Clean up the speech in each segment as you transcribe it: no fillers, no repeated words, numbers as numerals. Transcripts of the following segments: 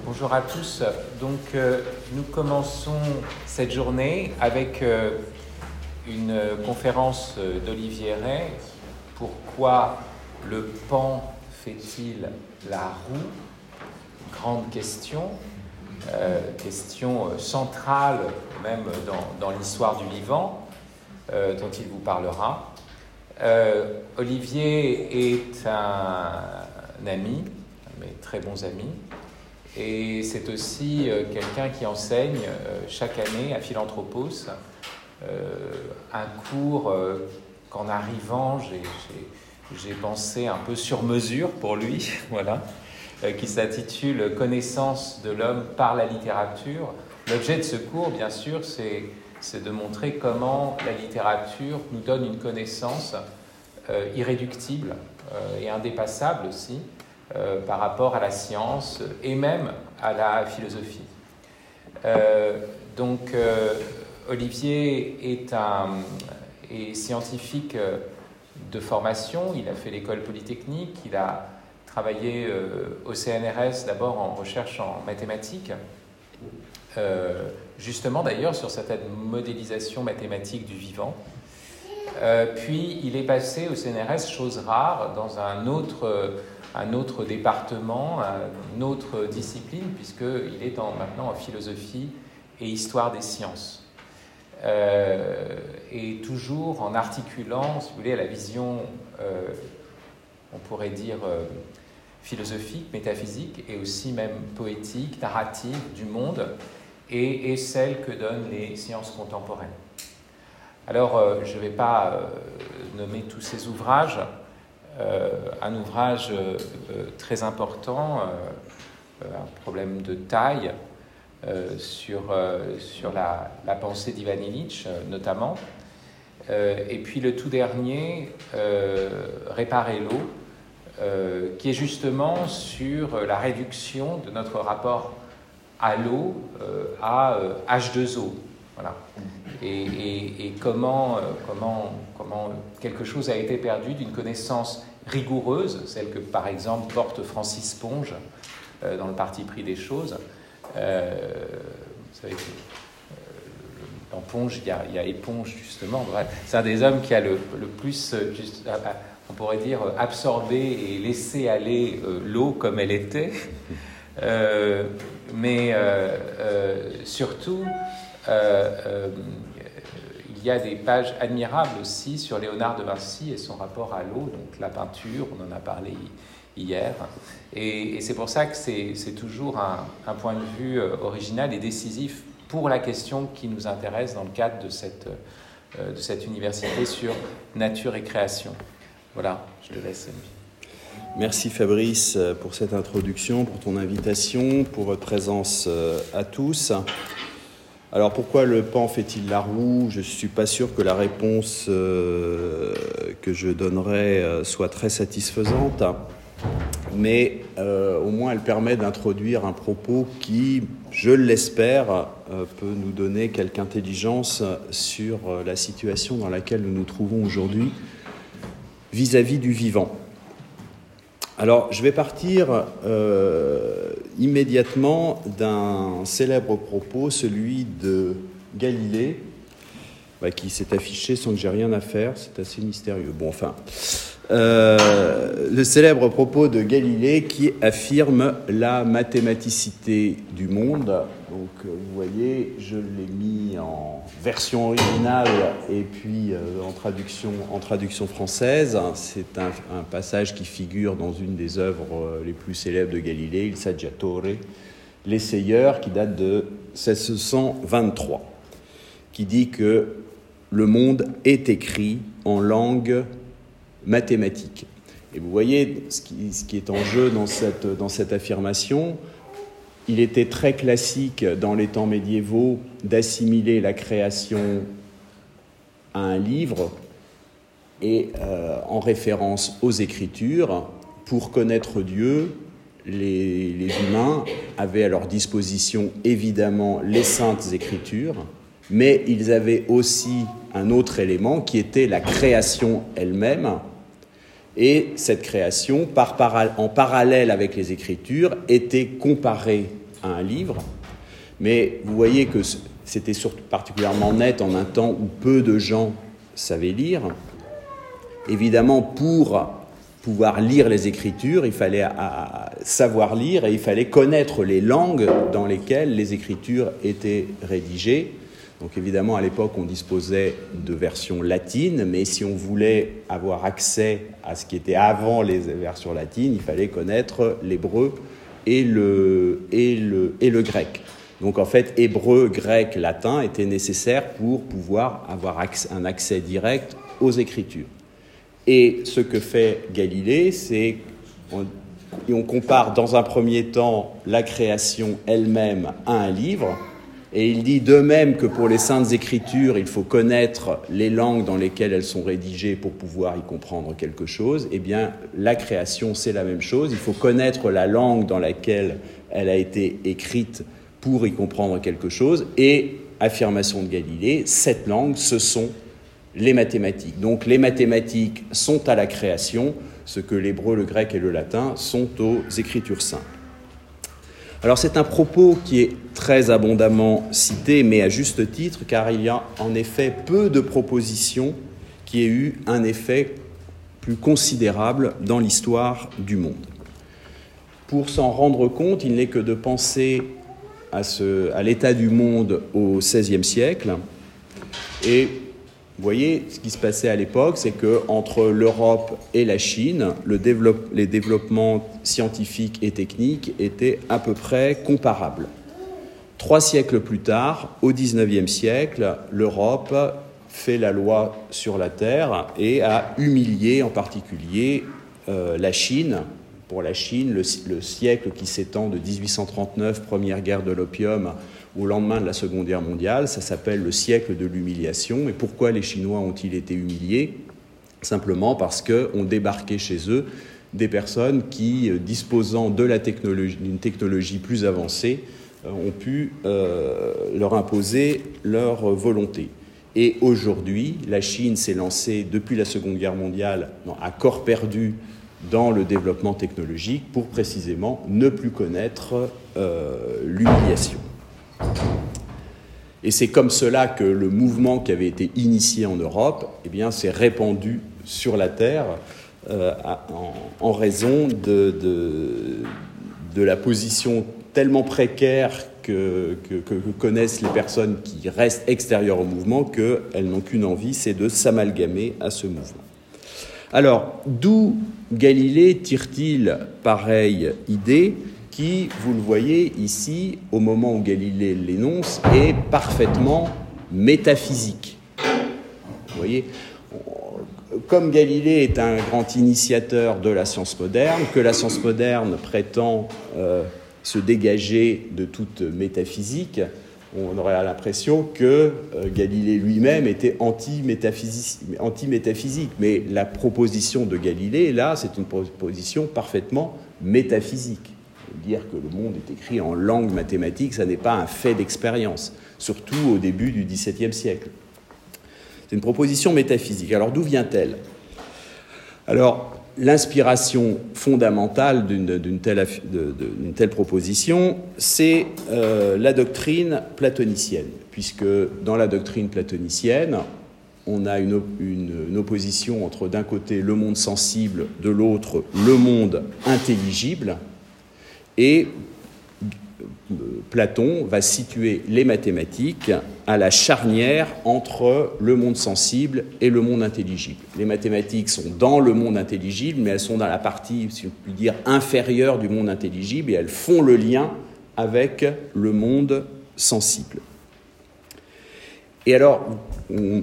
Bonjour à tous. Donc, nous commençons cette journée avec une conférence d'Olivier Rey. Pourquoi le pan fait-il la roue? Grande question, question centrale même dans l'histoire du vivant, dont il vous parlera. Olivier est un ami, mes très bons amis, et c'est aussi quelqu'un qui enseigne chaque année à Philanthropos un cours qu'en arrivant, j'ai pensé un peu sur mesure pour lui, voilà, qui s'intitule « Connaissance de l'homme par la littérature ». L'objet de ce cours, bien sûr, c'est de montrer comment la littérature nous donne une connaissance irréductible et indépassable aussi par rapport à la science et même à la philosophie. Olivier est scientifique de formation, il a fait l'école polytechnique, il a travaillé au CNRS d'abord en recherche en mathématiques, justement d'ailleurs sur certaines modélisations mathématiques du vivant. Puis il est passé au CNRS, chose rare, dans un autre département, une autre discipline, puisqu'il est maintenant en philosophie et histoire des sciences. Et toujours en articulant, si vous voulez, à la vision, on pourrait dire, philosophique, métaphysique, et aussi même poétique, narrative du monde, et celle que donnent les sciences contemporaines. Alors, je ne vais pas nommer tous ces ouvrages. Un ouvrage très important, un problème de taille, sur la pensée d'Ivan Illich, notamment. Et puis le tout dernier, Réparer l'eau, qui est justement sur la réduction de notre rapport à l'eau à H2O. Voilà. Et comment quelque chose a été perdu d'une connaissance rigoureuse, celle que par exemple porte Francis Ponge dans le parti pris des choses. Vous savez que dans Ponge, il y a Éponge justement. Bref, c'est un des hommes qui a le plus, on pourrait dire, absorbé et laissé aller l'eau comme elle était. Mais surtout, il y a des pages admirables aussi sur Léonard de Vinci et son rapport à l'eau, donc la peinture, on en a parlé hier. Et c'est pour ça que c'est toujours un point de vue original et décisif pour la question qui nous intéresse dans le cadre de cette université sur nature et création. Voilà, je te laisse, Sylvie. Merci Fabrice pour cette introduction, pour ton invitation, pour votre présence à tous. Alors pourquoi le pan fait-il la roue? Je ne suis pas sûr que la réponse que je donnerai soit très satisfaisante, mais au moins elle permet d'introduire un propos qui, je l'espère, peut nous donner quelque intelligence sur la situation dans laquelle nous nous trouvons aujourd'hui vis-à-vis du vivant. Alors, je vais partir immédiatement d'un célèbre propos, celui de Galilée, qui s'est affiché sans que j'ai rien à faire, c'est assez mystérieux. Bon, enfin, le célèbre propos de Galilée qui affirme la mathématicité du monde. Donc, vous voyez, je l'ai mis en version originale et puis en traduction française. C'est un passage qui figure dans une des œuvres les plus célèbres de Galilée, Il Saggiatore, l'essayeur, qui date de 1623, qui dit que le monde est écrit en langue mathématique. Et vous voyez ce qui est en jeu dans cette affirmation. Il était très classique dans les temps médiévaux d'assimiler la création à un livre et en référence aux Écritures. Pour connaître Dieu, les humains avaient à leur disposition évidemment les Saintes Écritures, mais ils avaient aussi un autre élément qui était la création elle-même. Et cette création, en parallèle avec les Écritures, était comparée à un livre. Mais vous voyez que c'était surtout particulièrement net en un temps où peu de gens savaient lire. Évidemment, pour pouvoir lire les Écritures, il fallait savoir lire et il fallait connaître les langues dans lesquelles les Écritures étaient rédigées. Donc évidemment, à l'époque, on disposait de versions latines, mais si on voulait avoir accès à ce qui était avant les versions latines, il fallait connaître l'hébreu et le grec. Donc en fait, hébreu, grec, latin étaient nécessaires pour pouvoir avoir un accès direct aux Écritures. Et ce que fait Galilée, c'est on compare dans un premier temps la création elle-même à un livre, et il dit de même que pour les Saintes Écritures, il faut connaître les langues dans lesquelles elles sont rédigées pour pouvoir y comprendre quelque chose. Eh bien, la création, c'est la même chose. Il faut connaître la langue dans laquelle elle a été écrite pour y comprendre quelque chose. Et, affirmation de Galilée, cette langue, ce sont les mathématiques. Donc les mathématiques sont à la création, ce que l'hébreu, le grec et le latin sont aux Écritures saintes. Alors c'est un propos qui est très abondamment cité, mais à juste titre, car il y a en effet peu de propositions qui aient eu un effet plus considérable dans l'histoire du monde. Pour s'en rendre compte, il n'est que de penser à l'état du monde au XVIe siècle. Et vous voyez, ce qui se passait à l'époque, c'est qu'entre l'Europe et la Chine, les développements scientifiques et techniques étaient à peu près comparables. 3 siècles plus tard, au XIXe siècle, l'Europe fait la loi sur la Terre et a humilié en particulier la Chine. Pour la Chine, le siècle qui s'étend de 1839, première guerre de l'opium, au lendemain de la Seconde Guerre mondiale, ça s'appelle le siècle de l'humiliation. Et pourquoi les Chinois ont-ils été humiliés ? Simplement parce qu'on débarquait chez eux des personnes qui, disposant d'une technologie plus avancée, ont pu leur imposer leur volonté. Et aujourd'hui, la Chine s'est lancée, depuis la Seconde Guerre mondiale, à corps perdu dans le développement technologique pour précisément ne plus connaître l'humiliation. Et c'est comme cela que le mouvement qui avait été initié en Europe, eh bien, s'est répandu sur la Terre en raison de la position tellement précaire que connaissent les personnes qui restent extérieures au mouvement qu'elles n'ont qu'une envie, c'est de s'amalgamer à ce mouvement. Alors, d'où Galilée tire-t-il pareille idée qui, vous le voyez ici, au moment où Galilée l'énonce, est parfaitement métaphysique. Vous voyez, comme Galilée est un grand initiateur de la science moderne, que la science moderne prétend se dégager de toute métaphysique, on aurait l'impression que Galilée lui-même était anti-métaphysique. Mais la proposition de Galilée, là, c'est une proposition parfaitement métaphysique. Dire que le monde est écrit en langue mathématique, ça n'est pas un fait d'expérience, surtout au début du XVIIe siècle. C'est une proposition métaphysique. Alors d'où vient-elle ? Alors, l'inspiration fondamentale d'une telle proposition, c'est la doctrine platonicienne, puisque dans la doctrine platonicienne, on a une opposition entre d'un côté le monde sensible, de l'autre le monde intelligible, et Platon va situer les mathématiques à la charnière entre le monde sensible et le monde intelligible. Les mathématiques sont dans le monde intelligible, mais elles sont dans la partie, si on peut dire, inférieure du monde intelligible, et elles font le lien avec le monde sensible. Et alors, on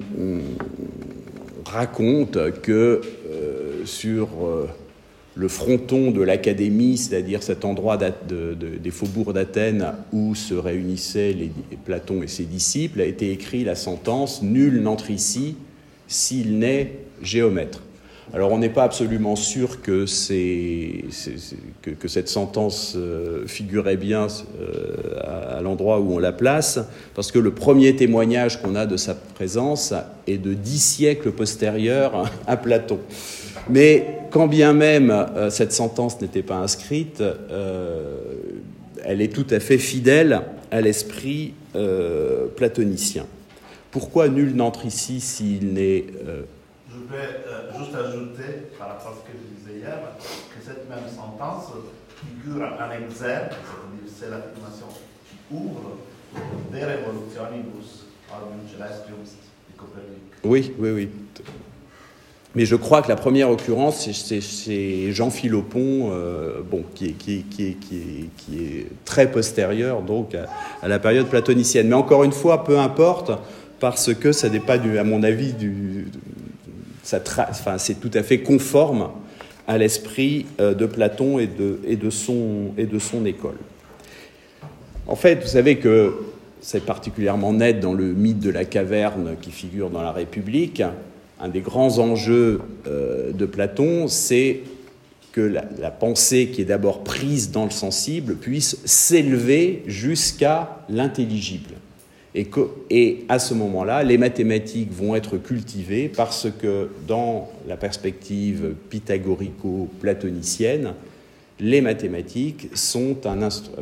raconte que sur le fronton de l'Académie, c'est-à-dire cet endroit des faubourgs d'Athènes où se réunissaient Platon et ses disciples, a été écrit la sentence « Nul n'entre ici s'il n'est géomètre ». Alors on n'est pas absolument sûr que cette sentence figurait bien à l'endroit où on la place, parce que le premier témoignage qu'on a de sa présence est de 10 siècles postérieurs à Platon. Mais quand bien même cette sentence n'était pas inscrite, elle est tout à fait fidèle à l'esprit platonicien. Pourquoi nul n'entre ici s'il n'est... Je vais juste ajouter, par rapport à ce que je disais hier, que cette même sentence figure en exergue, c'est-à-dire c'est l'affirmation qui ouvre De Revolutionibus Orbium Celestium de Copernic. Oui, oui, oui. Mais je crois que la première occurrence, c'est Jean Philopon, qui est très postérieur donc à la période platonicienne. Mais encore une fois, peu importe, parce que ça n'est pas, à mon avis, c'est tout à fait conforme à l'esprit de Platon et de son école. En fait, vous savez que c'est particulièrement net dans le mythe de la caverne qui figure dans la République. Un des grands enjeux de Platon, c'est que la pensée qui est d'abord prise dans le sensible puisse s'élever jusqu'à l'intelligible. Et à ce moment-là, les mathématiques vont être cultivées parce que dans la perspective pythagorico-platonicienne, les mathématiques sont un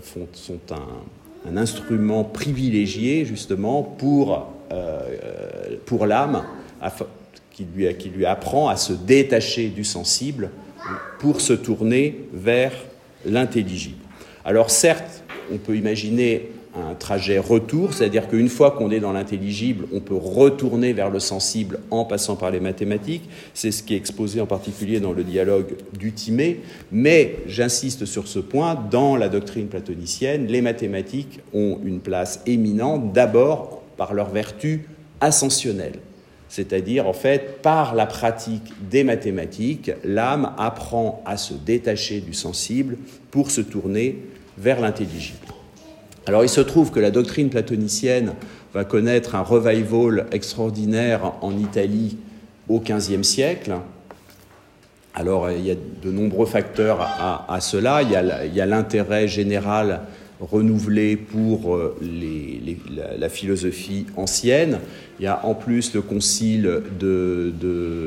instrument privilégié justement pour l'âme, qui lui apprend à se détacher du sensible pour se tourner vers l'intelligible. Alors certes, on peut imaginer un trajet retour, c'est-à-dire qu'une fois qu'on est dans l'intelligible, on peut retourner vers le sensible en passant par les mathématiques. C'est ce qui est exposé en particulier dans le dialogue du Timée. Mais j'insiste sur ce point, dans la doctrine platonicienne, les mathématiques ont une place éminente, d'abord par leur vertu ascensionnelle. C'est-à-dire, en fait, par la pratique des mathématiques, l'âme apprend à se détacher du sensible pour se tourner vers l'intelligible. Alors, il se trouve que la doctrine platonicienne va connaître un revival extraordinaire en Italie au XVe siècle. Alors, il y a de nombreux facteurs à cela. Il y a l'intérêt général renouvelé pour la philosophie ancienne. Il y a en plus le concile de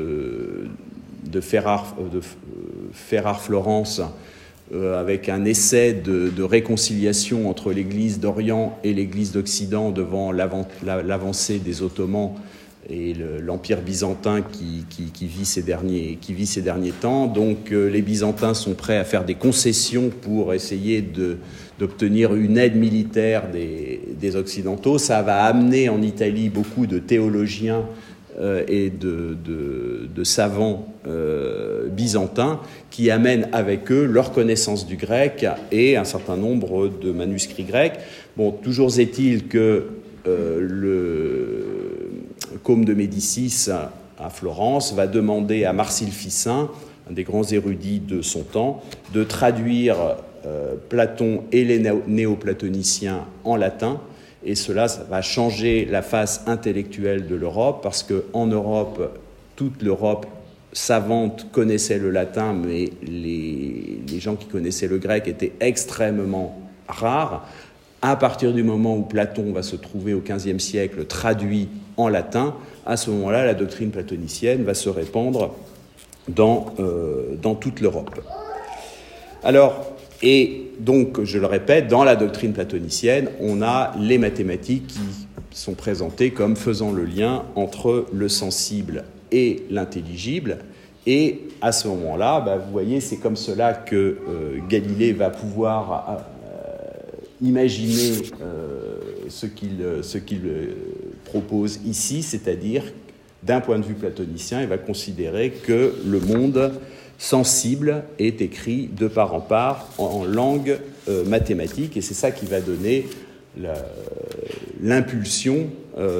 Ferrare-Florence avec un essai de réconciliation entre l'Église d'Orient et l'Église d'Occident devant l'avancée des Ottomans et l'Empire byzantin qui vit ces derniers temps. Donc les Byzantins sont prêts à faire des concessions pour essayer d'obtenir une aide militaire des Occidentaux. Ça va amener en Italie beaucoup de théologiens et de savants byzantins qui amènent avec eux leur connaissance du grec et un certain nombre de manuscrits grecs. Bon, toujours est-il que le Côme de Médicis à Florence va demander à Marcille Ficin, un des grands érudits de son temps, de traduire Platon et les néoplatoniciens en latin. Et cela, ça va changer la face intellectuelle de l'Europe, parce qu'en Europe, toute l'Europe savante connaissait le latin, mais les gens qui connaissaient le grec étaient extrêmement rares. À partir du moment où Platon va se trouver au XVe siècle traduit en latin, à ce moment-là, la doctrine platonicienne va se répandre dans toute l'Europe. Alors, et donc, je le répète, dans la doctrine platonicienne, on a les mathématiques qui sont présentées comme faisant le lien entre le sensible et l'intelligible. Et à ce moment-là, vous voyez, c'est comme cela que Galilée va pouvoir imaginer ce qu'il propose ici, c'est-à-dire, d'un point de vue platonicien, il va considérer que le monde sensible est écrit de part en part en langue mathématique, et c'est ça qui va donner l'impulsion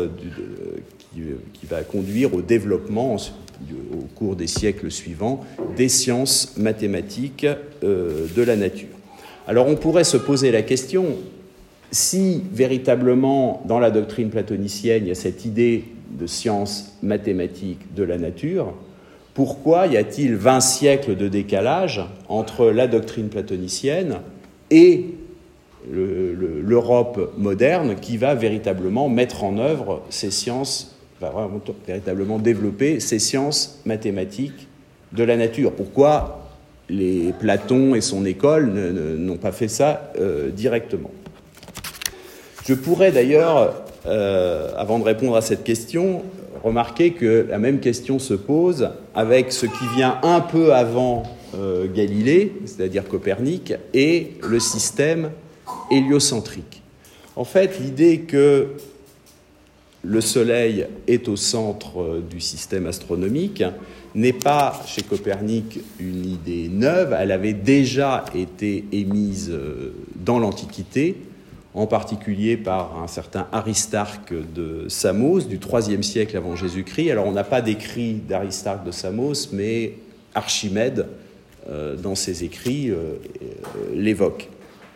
qui va conduire au développement au cours des siècles suivants des sciences mathématiques de la nature. Alors on pourrait se poser la question, si véritablement dans la doctrine platonicienne il y a cette idée de science mathématique de la nature, pourquoi y a-t-il 20 siècles de décalage entre la doctrine platonicienne et l'Europe moderne qui va véritablement mettre en œuvre ces sciences, va véritablement développer ces sciences mathématiques de la nature? Pourquoi Platon et son école n'ont pas fait ça directement. Je pourrais d'ailleurs, avant de répondre à cette question, remarquer que la même question se pose avec ce qui vient un peu avant Galilée, c'est-à-dire Copernic, et le système héliocentrique. En fait, l'idée que le Soleil est au centre du système astronomique n'est pas, chez Copernic, une idée neuve. Elle avait déjà été émise dans l'Antiquité, en particulier par un certain Aristarque de Samos, du IIIe siècle avant Jésus-Christ. Alors, on n'a pas d'écrit d'Aristarque de Samos, mais Archimède, dans ses écrits, l'évoque.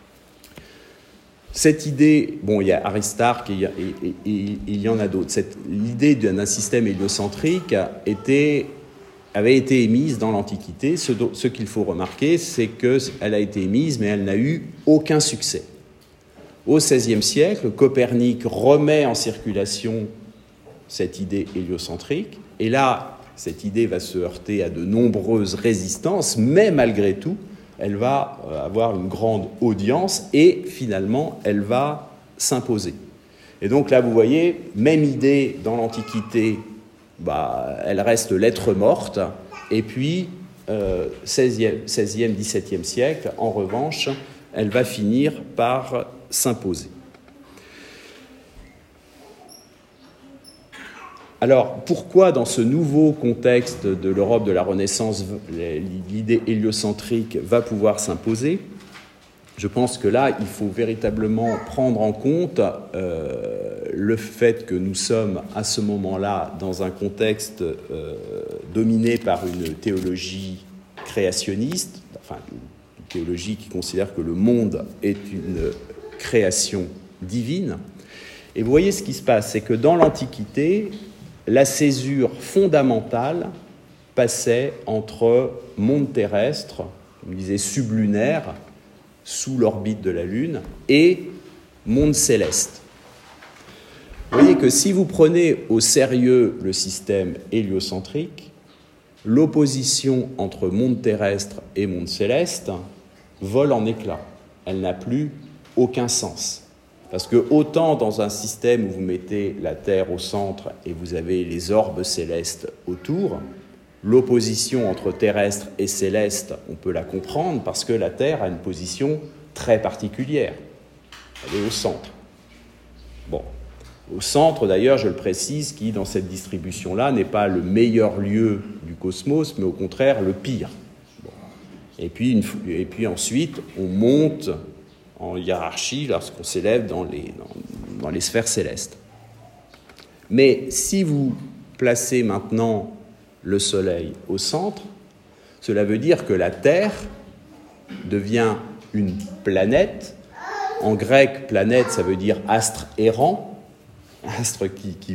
Cette idée, bon, il y a Aristarque et il y en a d'autres. L'idée d'un système héliocentrique avait été émise dans l'Antiquité. Ce qu'il faut remarquer, c'est qu'elle a été émise, mais elle n'a eu aucun succès. Au XVIe siècle, Copernic remet en circulation cette idée héliocentrique, et là, cette idée va se heurter à de nombreuses résistances, mais malgré tout, elle va avoir une grande audience et finalement, elle va s'imposer. Et donc là, vous voyez, même idée dans l'Antiquité, elle reste lettre morte, et puis 16e, 17e siècle, en revanche, elle va finir par s'imposer. Alors, pourquoi dans ce nouveau contexte de l'Europe de la Renaissance, l'idée héliocentrique va pouvoir s'imposer ? Je pense que là, il faut véritablement prendre en compte le fait que nous sommes à ce moment-là dans un contexte dominé par une théologie créationniste, enfin une théologie qui considère que le monde est une création divine. Et vous voyez ce qui se passe, c'est que dans l'Antiquité, la césure fondamentale passait entre monde terrestre, on disait sublunaire, sous l'orbite de la Lune, et monde céleste. Vous voyez que si vous prenez au sérieux le système héliocentrique, l'opposition entre monde terrestre et monde céleste vole en éclats. Elle n'a plus aucun sens. Parce que autant dans un système où vous mettez la Terre au centre et vous avez les orbes célestes autour, l'opposition entre terrestre et céleste, on peut la comprendre parce que la Terre a une position très particulière. Elle est au centre. Bon, au centre d'ailleurs, je le précise, qui dans cette distribution-là n'est pas le meilleur lieu du cosmos, mais au contraire le pire. Bon. Et puis ensuite, on monte en hiérarchie lorsqu'on s'élève dans les sphères célestes. Mais si vous placez maintenant le Soleil au centre, cela veut dire que la Terre devient une planète. En grec, planète, ça veut dire astre errant, astre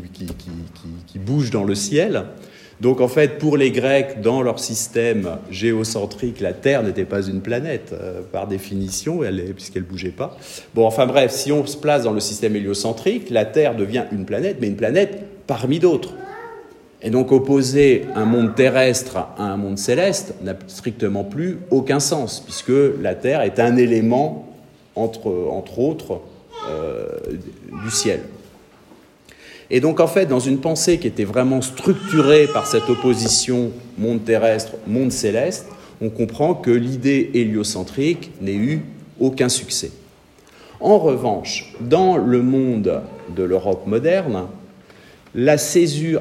qui bouge dans le ciel. Donc en fait, pour les Grecs, dans leur système géocentrique, la Terre n'était pas une planète, par définition, puisqu'elle ne bougeait pas. Bon, enfin bref, si on se place dans le système héliocentrique, la Terre devient une planète, mais une planète parmi d'autres. Et donc opposer un monde terrestre à un monde céleste n'a strictement plus aucun sens, puisque la Terre est un élément, entre autres, du ciel. Et donc, en fait, dans une pensée qui était vraiment structurée par cette opposition monde terrestre, monde céleste, on comprend que l'idée héliocentrique n'ait eu aucun succès. En revanche, dans le monde de l'Europe moderne, la césure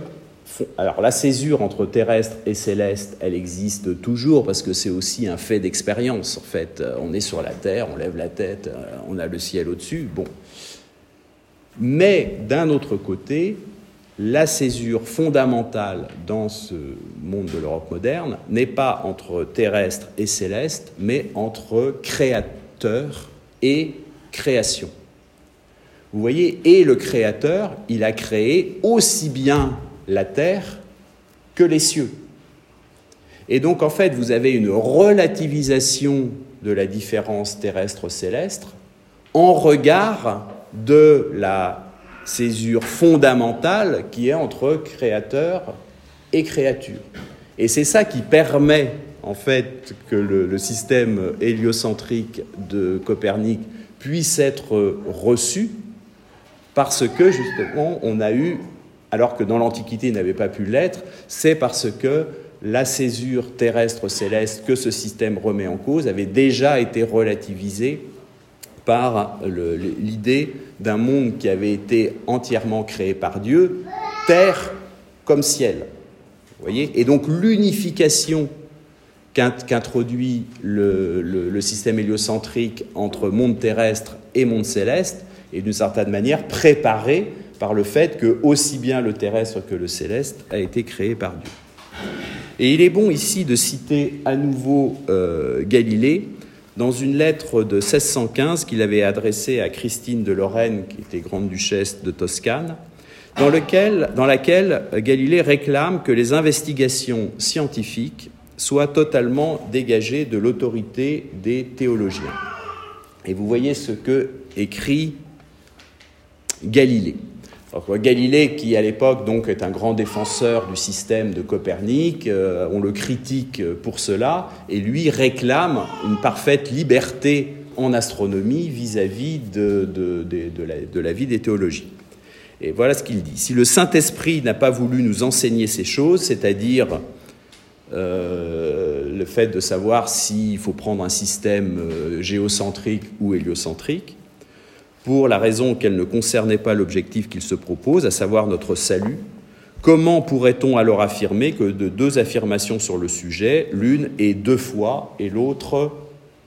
entre terrestre et céleste, elle existe toujours parce que c'est aussi un fait d'expérience. En fait, on est sur la Terre, on lève la tête, on a le ciel au-dessus. Bon. Mais d'un autre côté, la césure fondamentale dans ce monde de l'Europe moderne n'est pas entre terrestre et céleste, mais entre créateur et création. Vous voyez, et le créateur, il a créé aussi bien la terre que les cieux. Et donc, en fait, vous avez une relativisation de la différence terrestre-céleste en regard de la césure fondamentale qui est entre créateur et créature. Et c'est ça qui permet, en fait, que le système héliocentrique de Copernic puisse être reçu parce que, justement, on a eu, alors que dans l'Antiquité il n'avait pas pu l'être, c'est parce que la césure terrestre-céleste que ce système remet en cause avait déjà été relativisée par l'idée d'un monde qui avait été entièrement créé par Dieu, terre comme ciel. Vous voyez ? Et donc l'unification qu'introduit le système héliocentrique entre monde terrestre et monde céleste est d'une certaine manière préparée par le fait que aussi bien le terrestre que le céleste a été créé par Dieu. Et il est bon ici de citer à nouveau Galilée dans une lettre de 1615 qu'il avait adressée à Christine de Lorraine, qui était grande-duchesse de Toscane, dans laquelle Galilée réclame que les investigations scientifiques soient totalement dégagées de l'autorité des théologiens. Et vous voyez ce que écrit Galilée. Alors, Galilée, qui à l'époque donc est un grand défenseur du système de Copernic, on le critique pour cela, et lui réclame une parfaite liberté en astronomie vis-à-vis de la vie des théologiens. Et voilà ce qu'il dit. Si le Saint-Esprit n'a pas voulu nous enseigner ces choses, c'est-à-dire le fait de savoir s'il faut prendre un système géocentrique ou héliocentrique, pour la raison qu'elle ne concernait pas l'objectif qu'il se propose, à savoir notre salut, comment pourrait-on alors affirmer que de deux affirmations sur le sujet, l'une est deux fois et l'autre erronée ?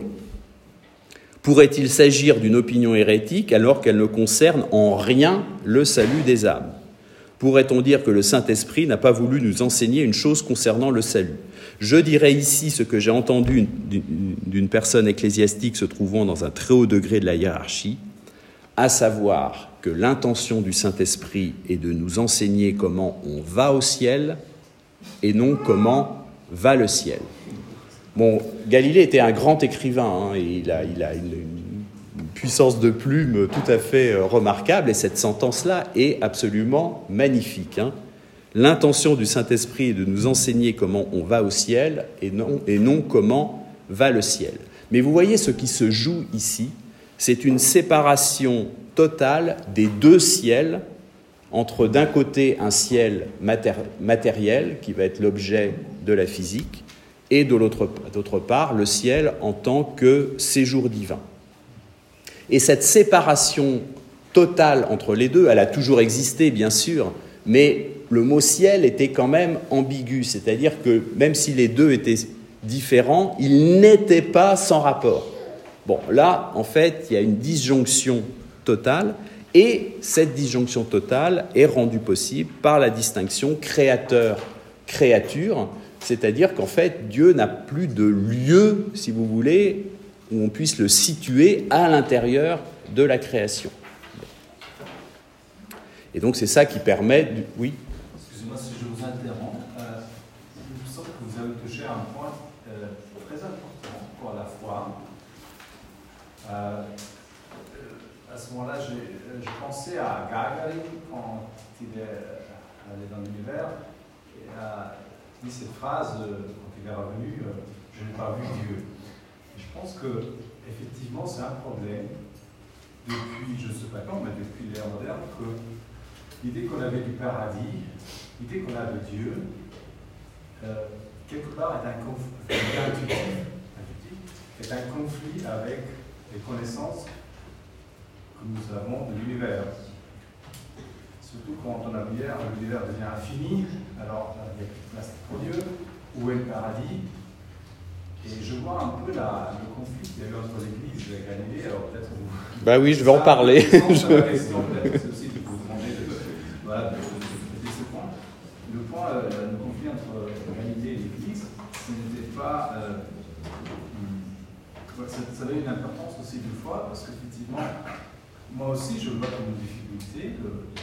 Pourrait-il s'agir d'une opinion hérétique alors qu'elle ne concerne en rien le salut des âmes ? Pourrait-on dire que le Saint-Esprit n'a pas voulu nous enseigner une chose concernant le salut ? Je dirais ici ce que j'ai entendu d'une personne ecclésiastique se trouvant dans un très haut degré de la hiérarchie, à savoir que l'intention du Saint-Esprit est de nous enseigner comment on va au ciel et non comment va le ciel. Bon, Galilée était un grand écrivain, hein, et il a une puissance de plume tout à fait remarquable, et cette sentence-là est absolument magnifique, hein. L'intention du Saint-Esprit est de nous enseigner comment on va au ciel et non comment va le ciel. Mais vous voyez ce qui se joue ici, c'est une séparation totale des deux ciels, entre d'un côté un ciel matériel qui va être l'objet de la physique, et d'autre part le ciel en tant que séjour divin. Et cette séparation totale entre les deux, elle a toujours existé bien sûr, mais le mot ciel était quand même ambigu, c'est-à-dire que même si les deux étaient différents, ils n'étaient pas sans rapport. Bon, là, en fait, il y a une disjonction totale, et cette disjonction totale est rendue possible par la distinction créateur-créature, c'est-à-dire qu'en fait, Dieu n'a plus de lieu, si vous voulez, où on puisse le situer à l'intérieur de la création. Et donc, c'est ça qui permet... Oui ? Excusez-moi si je vous interromps. Il me semble que vous avez touché à un point très important pour la foi. À ce moment-là, je pensais à Gagarin quand il est allé dans l'univers. Il a dit cette phrase quand il est revenu, je n'ai pas vu Dieu. Et je pense que effectivement, c'est un problème depuis, je ne sais pas quand, mais depuis l'ère moderne, que l'idée qu'on avait du paradis, l'idée qu'on a de Dieu, quelque part est un conflit avec les connaissances que nous avons de l'univers. Surtout quand on a l'univers devient infini, alors il n'y a plus de place pour Dieu, où est le paradis? Et je vois un peu le conflit qu'il y a eu entre l'Église et Galilée, alors peut-être vous... Bah oui, je vais en parler. C'est aussi de vous demander de traiter ce point. Le conflit entre Galilée et l'Église, ce n'était pas... ça avait une importance aussi du foi, parce qu'effectivement, moi aussi je vois comme une difficulté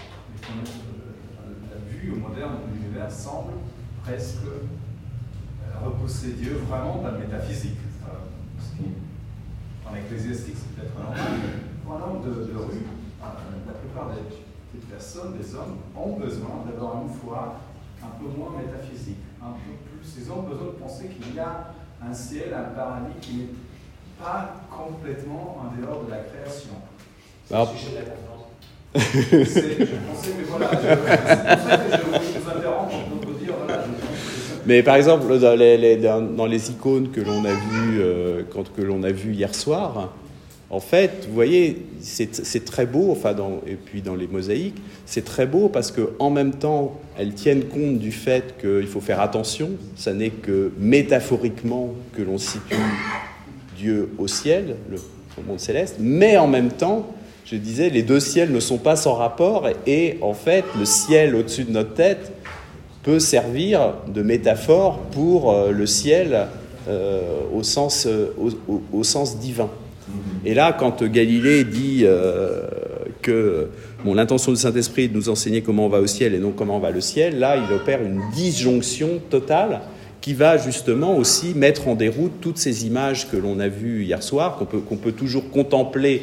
la vue moderne de l'univers semble presque repousser Dieu vraiment dans le métaphysique. Ce qui, en ecclésiastique, c'est peut-être normal, mais pour un homme de rue, la plupart des personnes, des hommes, ont besoin d'avoir une foi un peu moins métaphysique. un peu plus. Ils ont besoin de penser qu'il y a un ciel, un paradis qui n'est pas complètement en dehors de la création. Alors, Je pensais, mais voilà, c'est pour ça que je vous interromps pour dire, voilà, mais par exemple, dans les icônes que l'on a vues que l'on a vues hier soir, en fait, vous voyez, c'est très beau, et puis dans les mosaïques, c'est très beau parce qu'en même temps, elles tiennent compte du fait qu'il faut faire attention. Ça n'est que métaphoriquement que l'on situe Dieu au ciel, au monde céleste, mais en même temps, je disais, les deux ciels ne sont pas sans rapport et en fait, le ciel au-dessus de notre tête peut servir de métaphore pour le ciel au sens divin. Et là, quand Galilée dit que l'intention du Saint-Esprit est de nous enseigner comment on va au ciel et non comment on va le ciel, là, il opère une disjonction totale qui va justement aussi mettre en déroute toutes ces images que l'on a vues hier soir, qu'on peut toujours contempler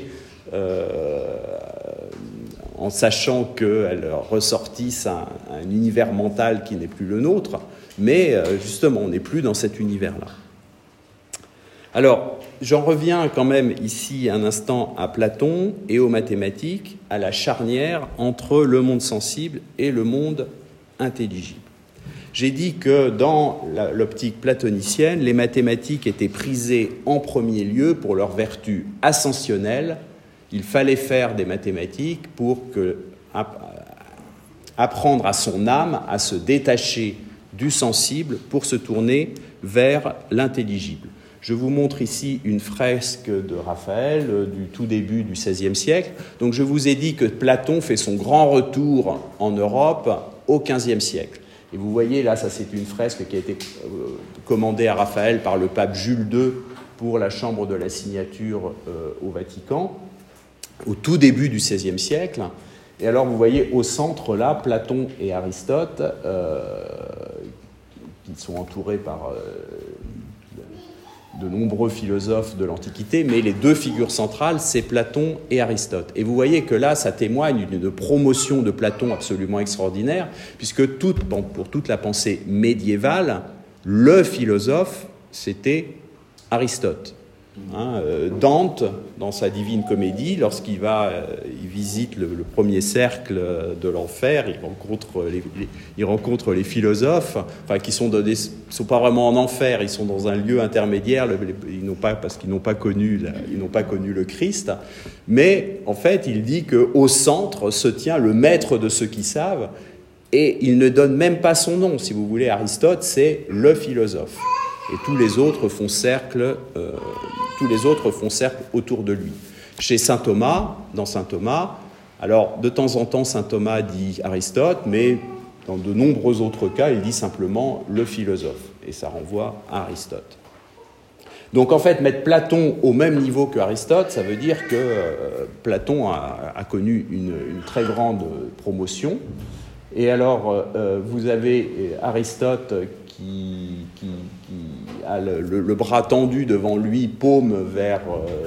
en sachant qu'elles ressortissent un univers mental qui n'est plus le nôtre, mais justement, on n'est plus dans cet univers-là. Alors, j'en reviens quand même ici un instant à Platon et aux mathématiques, à la charnière entre le monde sensible et le monde intelligible. J'ai dit que dans l'optique platonicienne, les mathématiques étaient prisées en premier lieu pour leur vertu ascensionnelle. Il fallait faire des mathématiques pour apprendre à son âme à se détacher du sensible pour se tourner vers l'intelligible. Je vous montre ici une fresque de Raphaël du tout début du XVIe siècle. Donc je vous ai dit que Platon fait son grand retour en Europe au XVe siècle. Et vous voyez là, ça c'est une fresque qui a été commandée à Raphaël par le pape Jules II pour la chambre de la signature au Vatican, au tout début du XVIe siècle. Et alors vous voyez au centre là, Platon et Aristote, qui sont entourés par de nombreux philosophes de l'Antiquité, mais les deux figures centrales, c'est Platon et Aristote. Et vous voyez que là, ça témoigne d'une promotion de Platon absolument extraordinaire, puisque pour toute la pensée médiévale, le philosophe, c'était Aristote. Dante, dans sa Divine Comédie, lorsqu'il il visite le premier cercle de l'enfer, il rencontre les philosophes, qui sont pas vraiment en enfer, ils sont dans un lieu intermédiaire, parce qu'ils n'ont pas connu le Christ, mais en fait, il dit qu'au centre se tient le maître de ceux qui savent, et il ne donne même pas son nom, si vous voulez. Aristote, c'est le philosophe, et tous les autres font cercle autour de lui. Chez saint Thomas, alors de temps en temps saint Thomas dit Aristote, mais dans de nombreux autres cas, il dit simplement le philosophe, et ça renvoie à Aristote. Donc en fait, mettre Platon au même niveau que Aristote, ça veut dire que Platon a connu une très grande promotion, et alors vous avez Aristote qui a le bras tendu devant lui, paume vers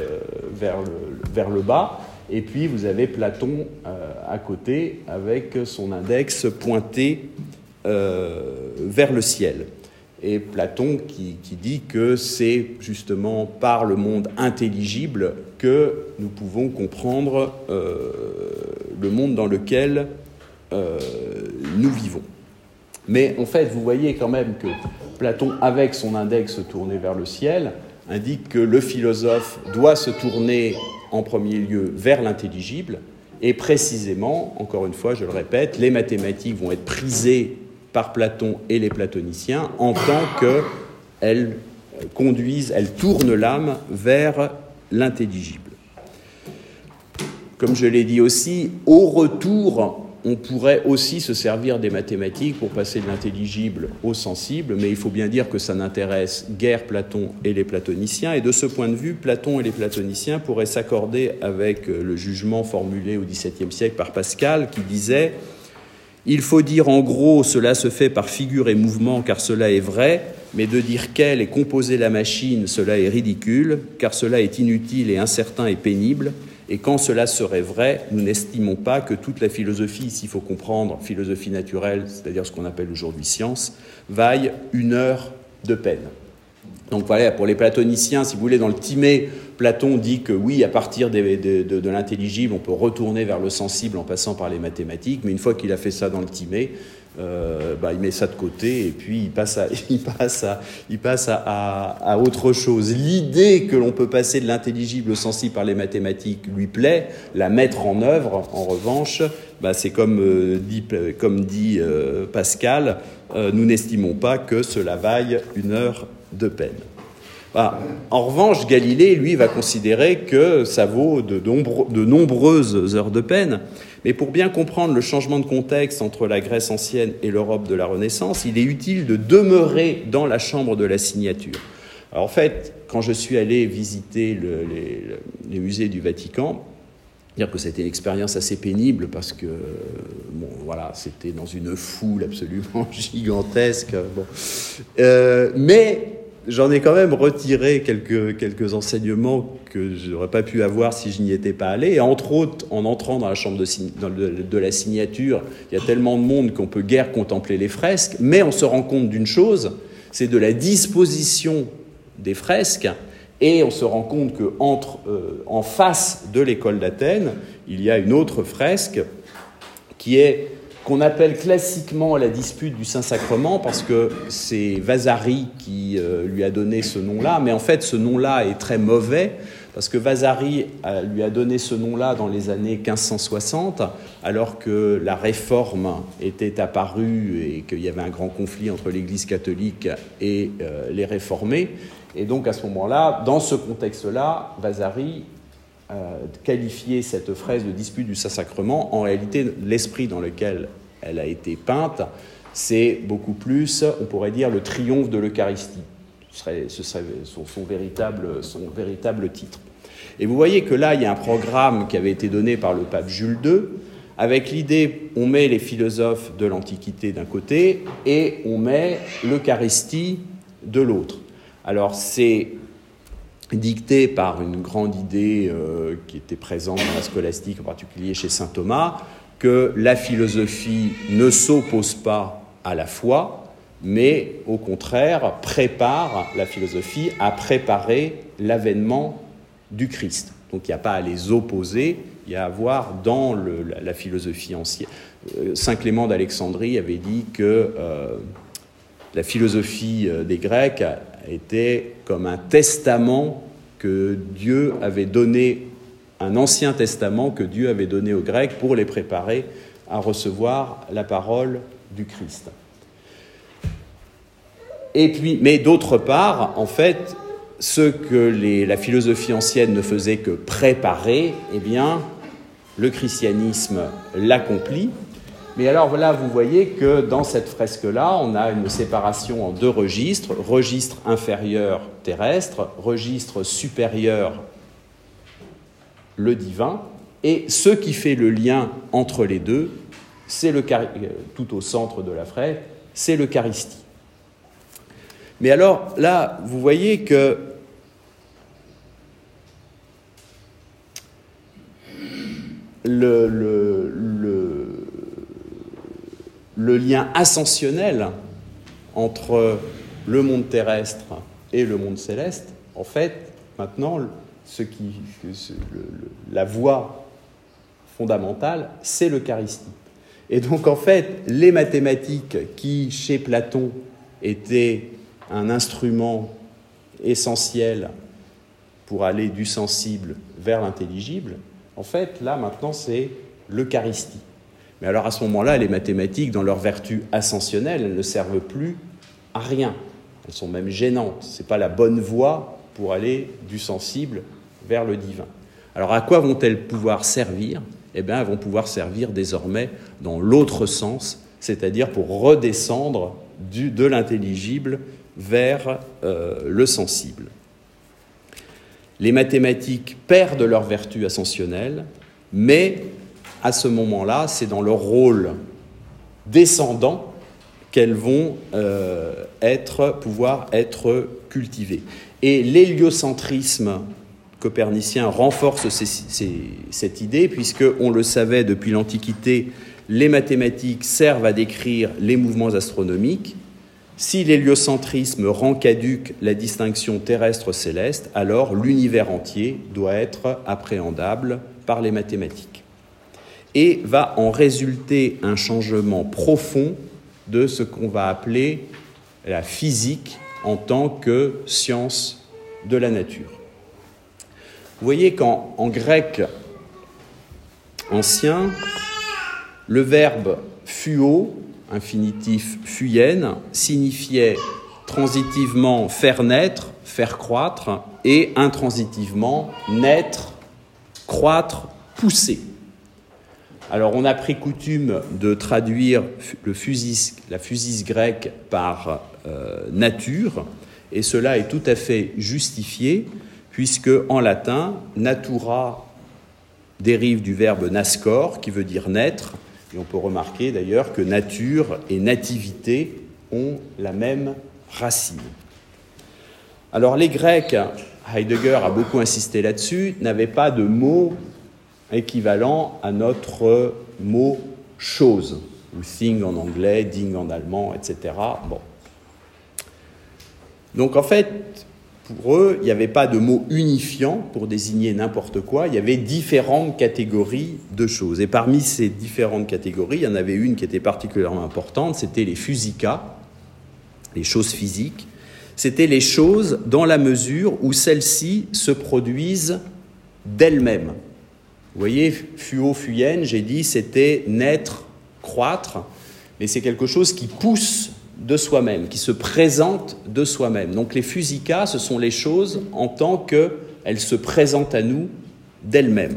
le bas, et puis vous avez Platon à côté avec son index pointé vers le ciel. Et Platon qui dit que c'est justement par le monde intelligible que nous pouvons comprendre le monde dans lequel nous vivons. Mais en fait, vous voyez quand même que Platon, avec son index tourné vers le ciel, indique que le philosophe doit se tourner en premier lieu vers l'intelligible, et précisément, encore une fois, je le répète, les mathématiques vont être prisées par Platon et les platoniciens en tant qu'elles tournent l'âme vers l'intelligible. Comme je l'ai dit aussi, au retour, on pourrait aussi se servir des mathématiques pour passer de l'intelligible au sensible, mais il faut bien dire que ça n'intéresse guère Platon et les platoniciens, et de ce point de vue, Platon et les platoniciens pourraient s'accorder avec le jugement formulé au XVIIe siècle par Pascal, qui disait « Il faut dire en gros, cela se fait par figure et mouvement, car cela est vrai, mais de dire qu'elle est composée la machine, cela est ridicule, car cela est inutile et incertain et pénible, Et quand cela serait vrai, nous n'estimons pas que toute la philosophie, ici il faut comprendre philosophie naturelle, c'est-à-dire ce qu'on appelle aujourd'hui science, vaille 1 heure de peine. Donc voilà, pour les platoniciens, si vous voulez, dans le Timée, Platon dit que oui, à partir de l'intelligible, on peut retourner vers le sensible en passant par les mathématiques, mais une fois qu'il a fait ça dans le Timée, il met ça de côté et puis il passe à autre chose. L'idée que l'on peut passer de l'intelligible au sensible par les mathématiques lui plaît, la mettre en œuvre, en revanche, c'est comme dit Pascal, nous n'estimons pas que cela vaille 1 heure de peine. En revanche, Galilée, lui, va considérer que ça vaut de nombreuses heures de peine. Mais pour bien comprendre le changement de contexte entre la Grèce ancienne et l'Europe de la Renaissance, il est utile de demeurer dans la chambre de la signature. Alors en fait, quand je suis allé visiter les musées du Vatican, dire que c'était une expérience assez pénible parce que c'était dans une foule absolument gigantesque. Mais j'en ai quand même retiré quelques enseignements que je n'aurais pas pu avoir si je n'y étais pas allé. Et entre autres, en entrant dans la chambre de la signature, il y a tellement de monde qu'on peut guère contempler les fresques, mais on se rend compte d'une chose, c'est de la disposition des fresques, et on se rend compte qu'en face de l'école d'Athènes, il y a une autre fresque qu'on appelle classiquement la dispute du Saint-Sacrement, parce que c'est Vasari qui lui a donné ce nom-là, mais en fait ce nom-là est très mauvais, parce que Vasari lui a donné ce nom-là dans les années 1560, alors que la Réforme était apparue et qu'il y avait un grand conflit entre l'Église catholique et les réformés. Et donc à ce moment-là, dans ce contexte-là, Vasari qualifier cette fresque de dispute du Saint-Sacrement, en réalité, l'esprit dans lequel elle a été peinte, c'est beaucoup plus, on pourrait dire, le triomphe de l'Eucharistie. Ce serait son véritable titre. Et vous voyez que là, il y a un programme qui avait été donné par le pape Jules II, avec l'idée, on met les philosophes de l'Antiquité d'un côté, et on met l'Eucharistie de l'autre. Alors, c'est dicté par une grande idée qui était présente dans la scolastique, en particulier chez saint Thomas, que la philosophie ne s'oppose pas à la foi, mais au contraire prépare la philosophie à préparer l'avènement du Christ. Donc il n'y a pas à les opposer, il y a à voir dans la philosophie ancienne. Saint Clément d'Alexandrie avait dit que la philosophie des Grecs était comme un testament que Dieu avait donné, un ancien testament que Dieu avait donné aux Grecs pour les préparer à recevoir la parole du Christ. Et puis, mais d'autre part, en fait, ce que la philosophie ancienne ne faisait que préparer, eh bien, le christianisme l'accomplit. Mais alors là, vous voyez que dans cette fresque-là, on a une séparation en 2 registres, registre inférieur terrestre, registre supérieur le divin, et ce qui fait le lien entre les deux, c'est tout au centre de la fresque, c'est l'Eucharistie. Mais alors là, vous voyez que le lien ascensionnel entre le monde terrestre et le monde céleste, en fait, maintenant, la voie fondamentale, c'est l'Eucharistie. Et donc, en fait, les mathématiques qui, chez Platon, étaient un instrument essentiel pour aller du sensible vers l'intelligible, en fait, là, maintenant, c'est l'Eucharistie. Mais alors, à ce moment-là, les mathématiques, dans leur vertu ascensionnelle, elles ne servent plus à rien. Elles sont même gênantes. Ce n'est pas la bonne voie pour aller du sensible vers le divin. Alors, à quoi vont-elles pouvoir servir ? Eh bien, elles vont pouvoir servir désormais dans l'autre sens, c'est-à-dire pour redescendre de l'intelligible vers le sensible. Les mathématiques perdent leur vertu ascensionnelle, mais à ce moment-là, c'est dans leur rôle descendant qu'elles vont pouvoir être cultivées. Et l'héliocentrisme copernicien renforce cette idée, puisque, on le savait depuis l'Antiquité, les mathématiques servent à décrire les mouvements astronomiques. Si l'héliocentrisme rend caduque la distinction terrestre-céleste, alors l'univers entier doit être appréhendable par les mathématiques. Et va en résulter un changement profond de ce qu'on va appeler la physique en tant que science de la nature. Vous voyez qu'en grec ancien, le verbe fuo, infinitif fuyen, signifiait transitivement faire naître, faire croître, et intransitivement naître, croître, pousser. Alors on a pris coutume de traduire la physis grecque par nature, et cela est tout à fait justifié, puisque en latin, natura dérive du verbe nascor, qui veut dire naître, et on peut remarquer d'ailleurs que nature et nativité ont la même racine. Alors les Grecs, Heidegger a beaucoup insisté là-dessus, n'avaient pas de mot équivalent à notre mot chose, ou thing en anglais, ding en allemand, etc. Bon. Donc en fait, pour eux, il n'y avait pas de mot unifiant pour désigner n'importe quoi, il y avait différentes catégories de choses. Et parmi ces différentes catégories, il y en avait une qui était particulièrement importante, c'était les physica, les choses physiques. C'était les choses dans la mesure où celles-ci se produisent d'elles-mêmes. Vous voyez, fuo, fuyen, j'ai dit, c'était naître, croître, mais c'est quelque chose qui pousse de soi-même, qui se présente de soi-même. Donc les physica, ce sont les choses en tant qu'elles se présentent à nous d'elles-mêmes.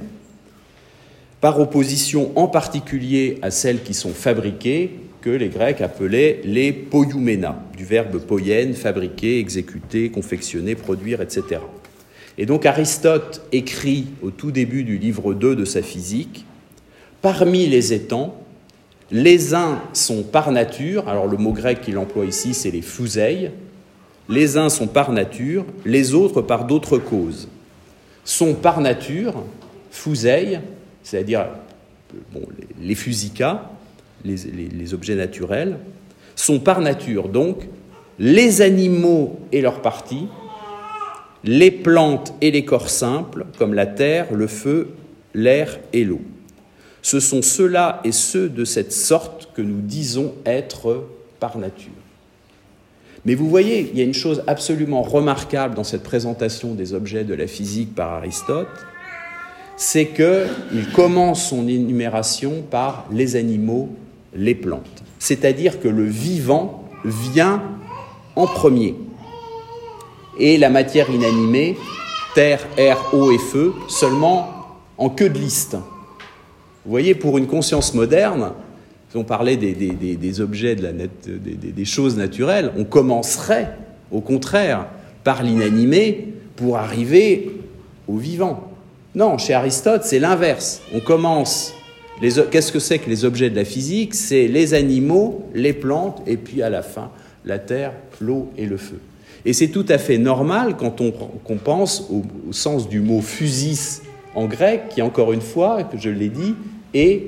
Par opposition en particulier à celles qui sont fabriquées, que les Grecs appelaient les poiumena, du verbe poien, fabriquer, exécuter, confectionner, produire, etc. Et donc Aristote écrit au tout début du livre 2 de sa physique, parmi les étangs, les uns sont par nature, alors le mot grec qu'il emploie ici, c'est les phusei, les uns sont par nature, les autres par d'autres causes. Sont par nature, phusei, c'est-à-dire les physica, les objets naturels, sont par nature donc les animaux et leurs parties, les plantes et les corps simples, comme la terre, le feu, l'air et l'eau. Ce sont ceux-là et ceux de cette sorte que nous disons être par nature. Mais vous voyez, il y a une chose absolument remarquable dans cette présentation des objets de la physique par Aristote, c'est qu'il commence son énumération par les animaux, les plantes. C'est-à-dire que le vivant vient en premier. Et la matière inanimée, terre, air, eau et feu, seulement en queue de liste. Vous voyez, pour une conscience moderne, si on parlait des objets, des choses naturelles, on commencerait, au contraire, par l'inanimé pour arriver au vivant. Non, chez Aristote, c'est l'inverse. On commence. Qu'est-ce que c'est que les objets de la physique ? C'est les animaux, les plantes, et puis à la fin, la terre, l'eau et le feu. Et c'est tout à fait normal quand on pense au sens du mot physis en grec, qui, encore une fois, que je l'ai dit, est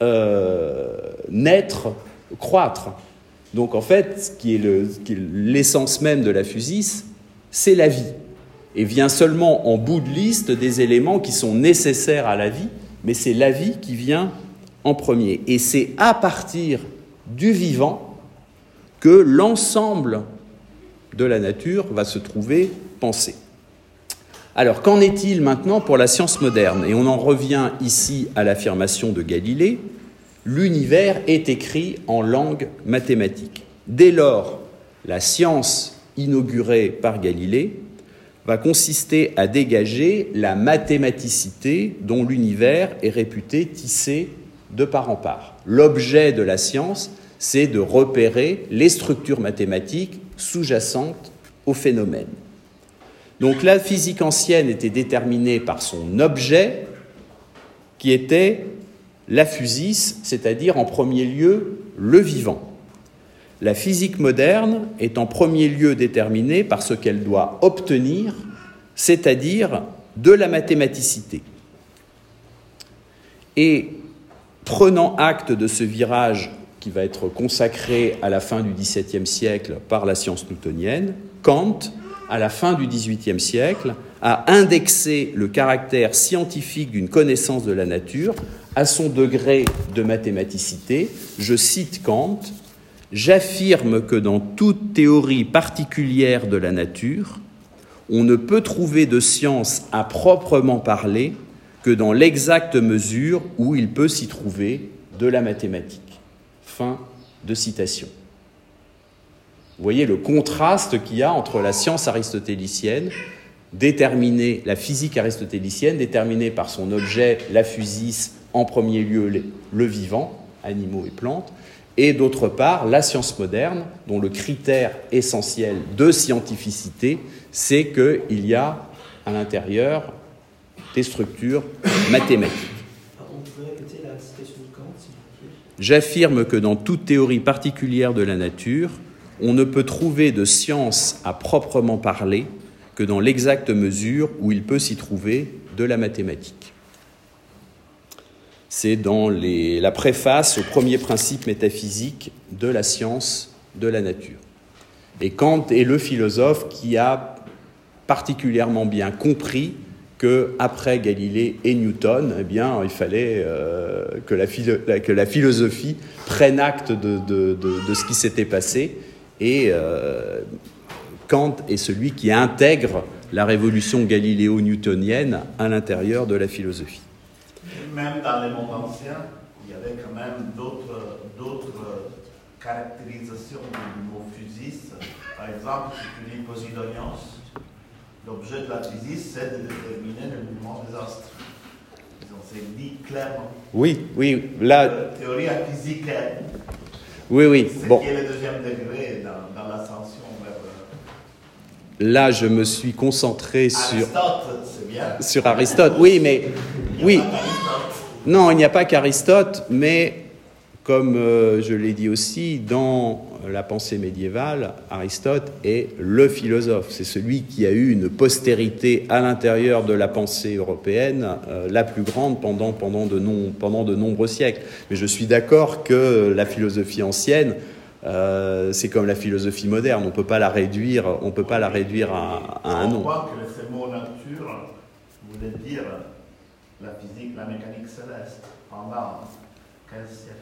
naître, croître. Donc en fait, ce qui est l'essence même de la physis, c'est la vie. Et vient seulement en bout de liste des éléments qui sont nécessaires à la vie, mais c'est la vie qui vient en premier. Et c'est à partir du vivant que l'ensemble de la nature va se trouver pensé. Alors, qu'en est-il maintenant pour la science moderne ? Et on en revient ici à l'affirmation de Galilée, l'univers est écrit en langue mathématique. Dès lors, la science inaugurée par Galilée va consister à dégager la mathématicité dont l'univers est réputé tissé de part en part. L'objet de la science, c'est de repérer les structures mathématiques sous-jacentes au phénomène. Donc la physique ancienne était déterminée par son objet, qui était la physis, c'est-à-dire en premier lieu le vivant. La physique moderne est en premier lieu déterminée par ce qu'elle doit obtenir, c'est-à-dire de la mathématicité. Et prenant acte de ce virage qui va être consacré à la fin du XVIIe siècle par la science newtonienne, Kant, à la fin du XVIIIe siècle, a indexé le caractère scientifique d'une connaissance de la nature à son degré de mathématicité. Je cite Kant, « J'affirme que dans toute théorie particulière de la nature, on ne peut trouver de science à proprement parler que dans l'exacte mesure où il peut s'y trouver de la mathématique. » Fin de citation. Vous voyez le contraste qu'il y a entre la science aristotélicienne, déterminée, la physique aristotélicienne, déterminée par son objet, la physis, en premier lieu le vivant, animaux et plantes, et d'autre part la science moderne, dont le critère essentiel de scientificité, c'est qu'il y a à l'intérieur des structures mathématiques. On pourrait répéter la citation de Kant, s'il vous plaît. J'affirme que dans toute théorie particulière de la nature, on ne peut trouver de science à proprement parler que dans l'exacte mesure où il peut s'y trouver de la mathématique. C'est dans la préface au premier principe métaphysique de la science de la nature. Et Kant est le philosophe qui a particulièrement bien compris qu'après Galilée et Newton, eh bien, il fallait que la philosophie prenne acte de ce qui s'était passé. Et Kant est celui qui intègre la révolution galiléo-newtonienne à l'intérieur de la philosophie. Même dans les mondes anciens, il y avait quand même d'autres caractérisations du mot physis. Par exemple, si tu lis Posidonios, l'objet de la physis, c'est de déterminer le mouvement des astres. C'est dit clairement. Oui, là... Théorie physicaire. Oui. C'est Bon. qui est le deuxième degré dans l'ascension vers... Là, je me suis concentré Aristote, c'est bien. sur Aristote. Oui, mais... Oui. Non, il n'y a pas qu'Aristote, mais comme je l'ai dit aussi, dans la pensée médiévale, Aristote est le philosophe. C'est celui qui a eu une postérité à l'intérieur de la pensée européenne la plus grande pendant de nombreux siècles. Mais je suis d'accord que la philosophie ancienne, c'est comme la philosophie moderne. On peut pas la réduire à un nom. On voit que ce mot nature voulait dire la physique, la mécanique céleste pendant 15 siècles.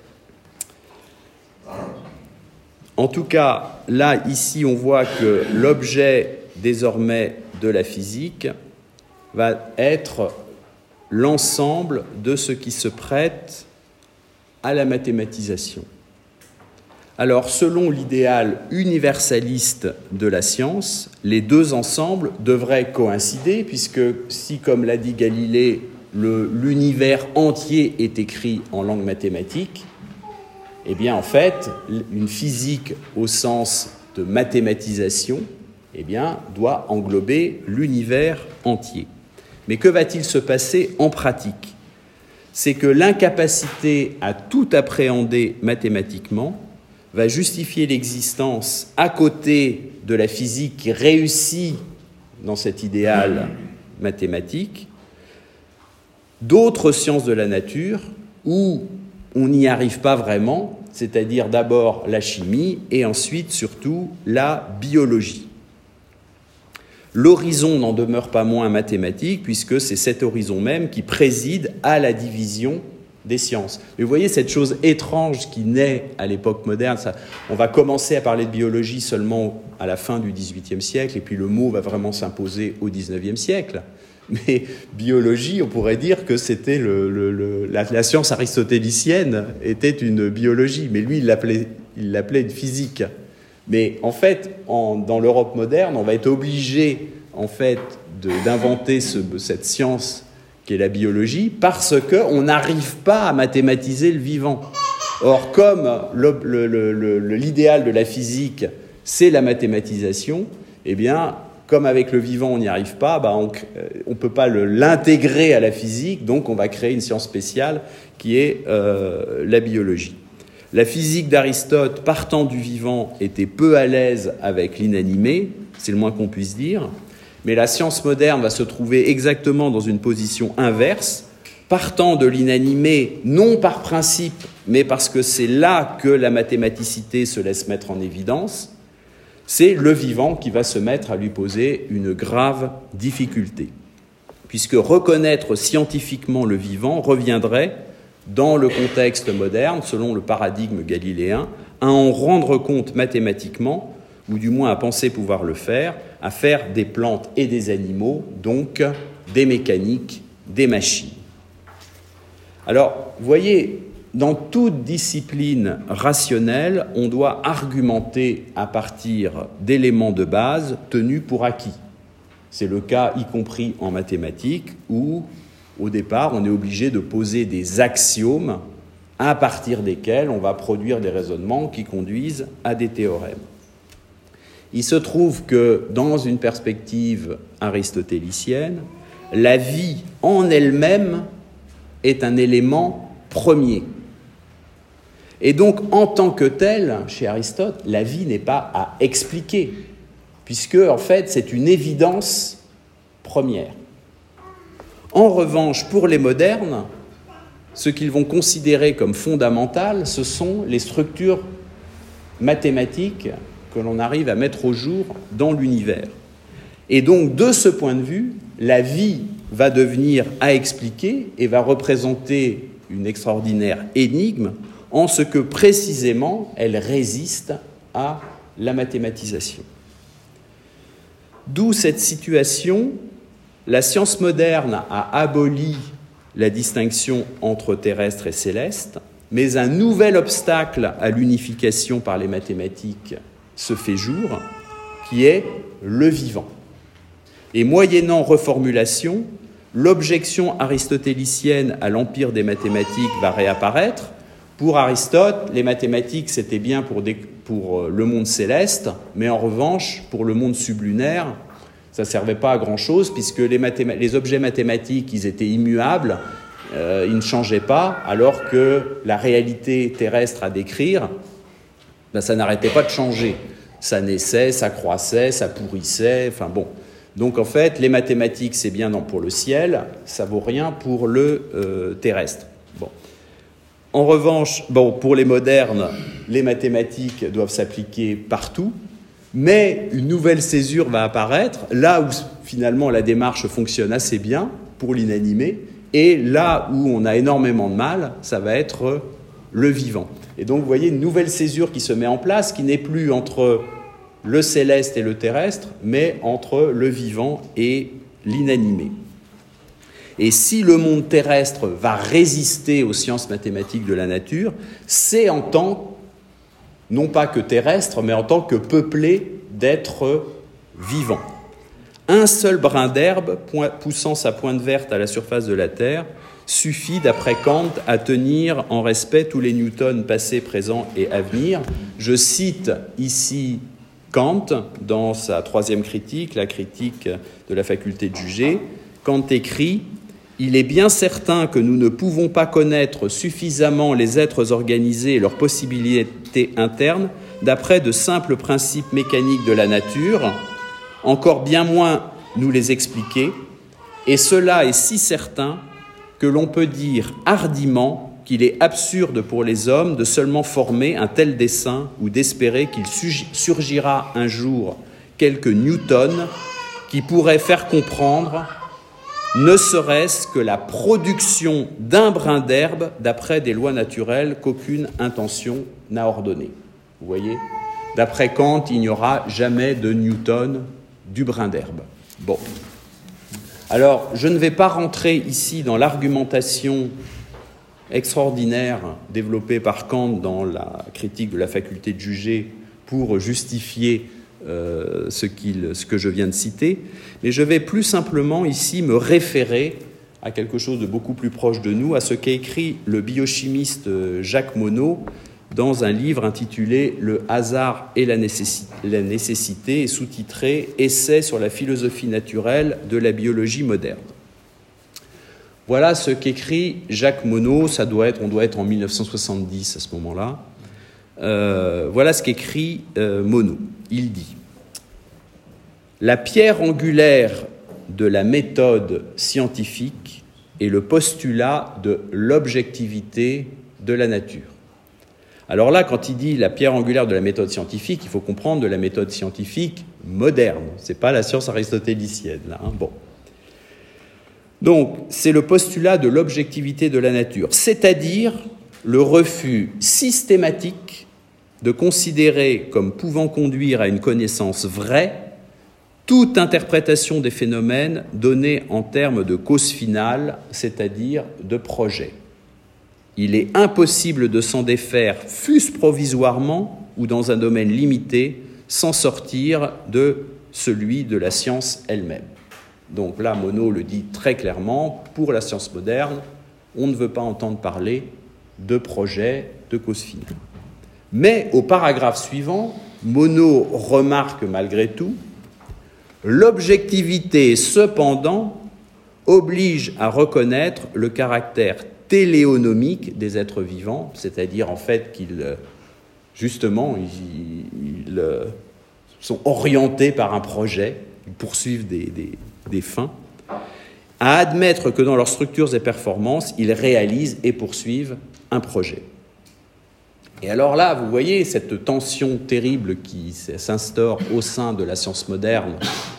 En tout cas, là, ici, on voit que l'objet désormais de la physique va être l'ensemble de ce qui se prête à la mathématisation. Alors, selon l'idéal universaliste de la science, les deux ensembles devraient coïncider, puisque si, comme l'a dit Galilée, l'univers entier est écrit en langue mathématique, eh bien, en fait, une physique au sens de mathématisation, eh bien, doit englober l'univers entier. Mais que va-t-il se passer en pratique ? C'est que l'incapacité à tout appréhender mathématiquement va justifier l'existence, à côté de la physique qui réussit dans cet idéal mathématique, d'autres sciences de la nature où on n'y arrive pas vraiment, c'est-à-dire d'abord la chimie et ensuite surtout la biologie. L'horizon n'en demeure pas moins mathématique puisque c'est cet horizon même qui préside à la division des sciences. Mais vous voyez cette chose étrange qui naît à l'époque moderne, on va commencer à parler de biologie seulement à la fin du XVIIIe siècle et puis le mot va vraiment s'imposer au XIXe siècle. Mais biologie, on pourrait dire que c'était la science aristotélicienne était une biologie, mais lui, il l'appelait une physique. Mais en fait, dans l'Europe moderne, on va être obligé en fait, d'inventer cette science qui est la biologie parce qu'on n'arrive pas à mathématiser le vivant. Or, comme l'idéal de la physique, c'est la mathématisation, eh bien, comme avec le vivant, on n'y arrive pas, on ne peut pas l'intégrer à la physique, donc on va créer une science spéciale qui est la biologie. La physique d'Aristote, partant du vivant, était peu à l'aise avec l'inanimé, c'est le moins qu'on puisse dire, Mais la science moderne va se trouver exactement dans une position inverse, partant de l'inanimé, non par principe, mais parce que c'est là que la mathématicité se laisse mettre en évidence. C'est le vivant qui va se mettre à lui poser une grave difficulté, puisque reconnaître scientifiquement le vivant reviendrait, dans le contexte moderne, selon le paradigme galiléen, à en rendre compte mathématiquement, ou du moins à penser pouvoir le faire, à faire des plantes et des animaux, donc des mécaniques, des machines. Alors, vous voyez, dans toute discipline rationnelle, on doit argumenter à partir d'éléments de base tenus pour acquis. C'est le cas, y compris en mathématiques, où, au départ, on est obligé de poser des axiomes à partir desquels on va produire des raisonnements qui conduisent à des théorèmes. Il se trouve que, dans une perspective aristotélicienne, la vie en elle-même est un élément premier. Et donc, en tant que telle, chez Aristote, la vie n'est pas à expliquer, puisque, en fait, c'est une évidence première. En revanche, pour les modernes, ce qu'ils vont considérer comme fondamental, ce sont les structures mathématiques que l'on arrive à mettre au jour dans l'univers. Et donc, de ce point de vue, la vie va devenir à expliquer et va représenter une extraordinaire énigme en ce que, précisément, elle résiste à la mathématisation. D'où cette situation, la science moderne a aboli la distinction entre terrestre et céleste, mais un nouvel obstacle à l'unification par les mathématiques se fait jour, qui est le vivant. Et moyennant reformulation, l'objection aristotélicienne à l'empire des mathématiques va réapparaître. Pour Aristote, les mathématiques, c'était bien pour le monde céleste, mais en revanche, pour le monde sublunaire, ça ne servait pas à grand-chose, puisque les objets mathématiques, ils étaient immuables, ils ne changeaient pas, alors que la réalité terrestre à décrire, ça n'arrêtait pas de changer. Ça naissait, ça croissait, ça pourrissait, enfin bon. Donc en fait, les mathématiques, c'est bien pour le ciel, ça vaut rien pour le terrestre. Bon. En revanche, pour les modernes, les mathématiques doivent s'appliquer partout, mais une nouvelle césure va apparaître, là où finalement la démarche fonctionne assez bien pour l'inanimé, et là où on a énormément de mal, ça va être le vivant. Et donc vous voyez une nouvelle césure qui se met en place, qui n'est plus entre le céleste et le terrestre, mais entre le vivant et l'inanimé. Et si le monde terrestre va résister aux sciences mathématiques de la nature, c'est en tant, non pas que terrestre, mais en tant que peuplé d'êtres vivants. Un seul brin d'herbe poussant sa pointe verte à la surface de la Terre suffit, d'après Kant, à tenir en respect tous les Newtons passés, présents et à venir. Je cite ici Kant dans sa troisième critique, la critique de la faculté de juger. Kant écrit « Il est bien certain que nous ne pouvons pas connaître suffisamment les êtres organisés et leurs possibilités internes d'après de simples principes mécaniques de la nature, encore bien moins nous les expliquer, et cela est si certain que l'on peut dire hardiment qu'il est absurde pour les hommes de seulement former un tel dessein ou d'espérer qu'il surgira un jour quelque Newton qui pourrait faire comprendre ne serait-ce que la production d'un brin d'herbe d'après des lois naturelles qu'aucune intention n'a ordonnées. Vous voyez ? D'après Kant, il n'y aura jamais de Newton du brin d'herbe. Bon. Alors, je ne vais pas rentrer ici dans l'argumentation extraordinaire développée par Kant dans la critique de la faculté de juger pour justifier ce que je viens de citer, mais je vais plus simplement ici me référer à quelque chose de beaucoup plus proche de nous, à ce qu'a écrit le biochimiste Jacques Monod dans un livre intitulé « Le hasard et la nécessité » et sous-titré « Essai sur la philosophie naturelle de la biologie moderne ». Voilà ce qu'écrit Jacques Monod, on doit être en 1970 à ce moment-là. Voilà ce qu'écrit Monod. Il dit La pierre angulaire de la méthode scientifique est le postulat de l'objectivité de la nature. Alors là, quand il dit la pierre angulaire de la méthode scientifique, il faut comprendre de la méthode scientifique moderne. Ce n'est pas la science aristotélicienne, là. Bon. Donc, c'est le postulat de l'objectivité de la nature, c'est-à-dire le refus systématique de considérer comme pouvant conduire à une connaissance vraie toute interprétation des phénomènes donnée en termes de cause finale, c'est-à-dire de projet. Il est impossible de s'en défaire, fût-ce provisoirement ou dans un domaine limité, sans sortir de celui de la science elle-même. Donc là, Monod le dit très clairement, pour la science moderne, on ne veut pas entendre parler de projet, de cause finale. Mais au paragraphe suivant, Monod remarque malgré tout « L'objectivité, cependant, oblige à reconnaître le caractère téléonomique des êtres vivants, c'est-à-dire en fait qu'ils, justement, ils sont orientés par un projet, ils poursuivent des fins, à admettre que dans leurs structures et performances, ils réalisent et poursuivent un projet. » Et alors là, vous voyez cette tension terrible qui s'instaure au sein de la science moderne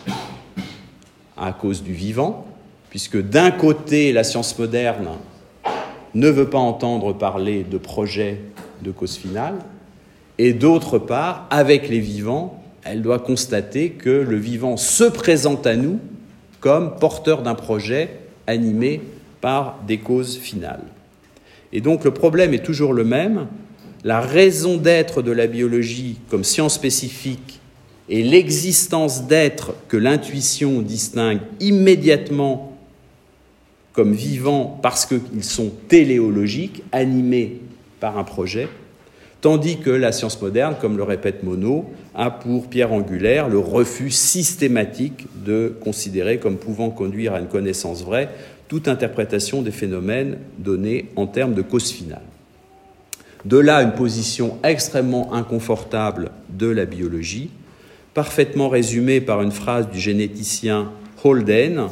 à cause du vivant, puisque d'un côté, la science moderne ne veut pas entendre parler de projet de cause finale, et d'autre part, avec les vivants, elle doit constater que le vivant se présente à nous comme porteur d'un projet animé par des causes finales. Et donc le problème est toujours le même. La raison d'être de la biologie comme science spécifique et l'existence d'êtres que l'intuition distingue immédiatement comme vivants parce qu'ils sont téléologiques, animés par un projet, tandis que la science moderne, comme le répète Monod, a pour pierre angulaire le refus systématique de considérer comme pouvant conduire à une connaissance vraie toute interprétation des phénomènes donnés en termes de cause finale. De là, une position extrêmement inconfortable de la biologie, parfaitement résumée par une phrase du généticien Holden,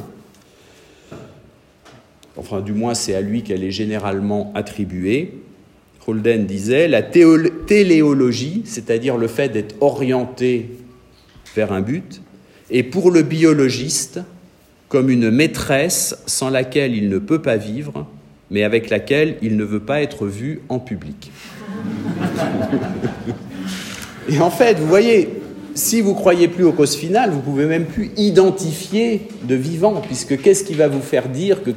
enfin du moins c'est à lui qu'elle est généralement attribuée. Holden disait « La téléologie, c'est-à-dire le fait d'être orienté vers un but, est pour le biologiste comme une maîtresse sans laquelle il ne peut pas vivre, mais avec laquelle il ne veut pas être vu en public. » Et en fait, vous voyez, si vous ne croyez plus aux causes finales, vous ne pouvez même plus identifier de vivant, puisque qu'est-ce qui va vous faire dire que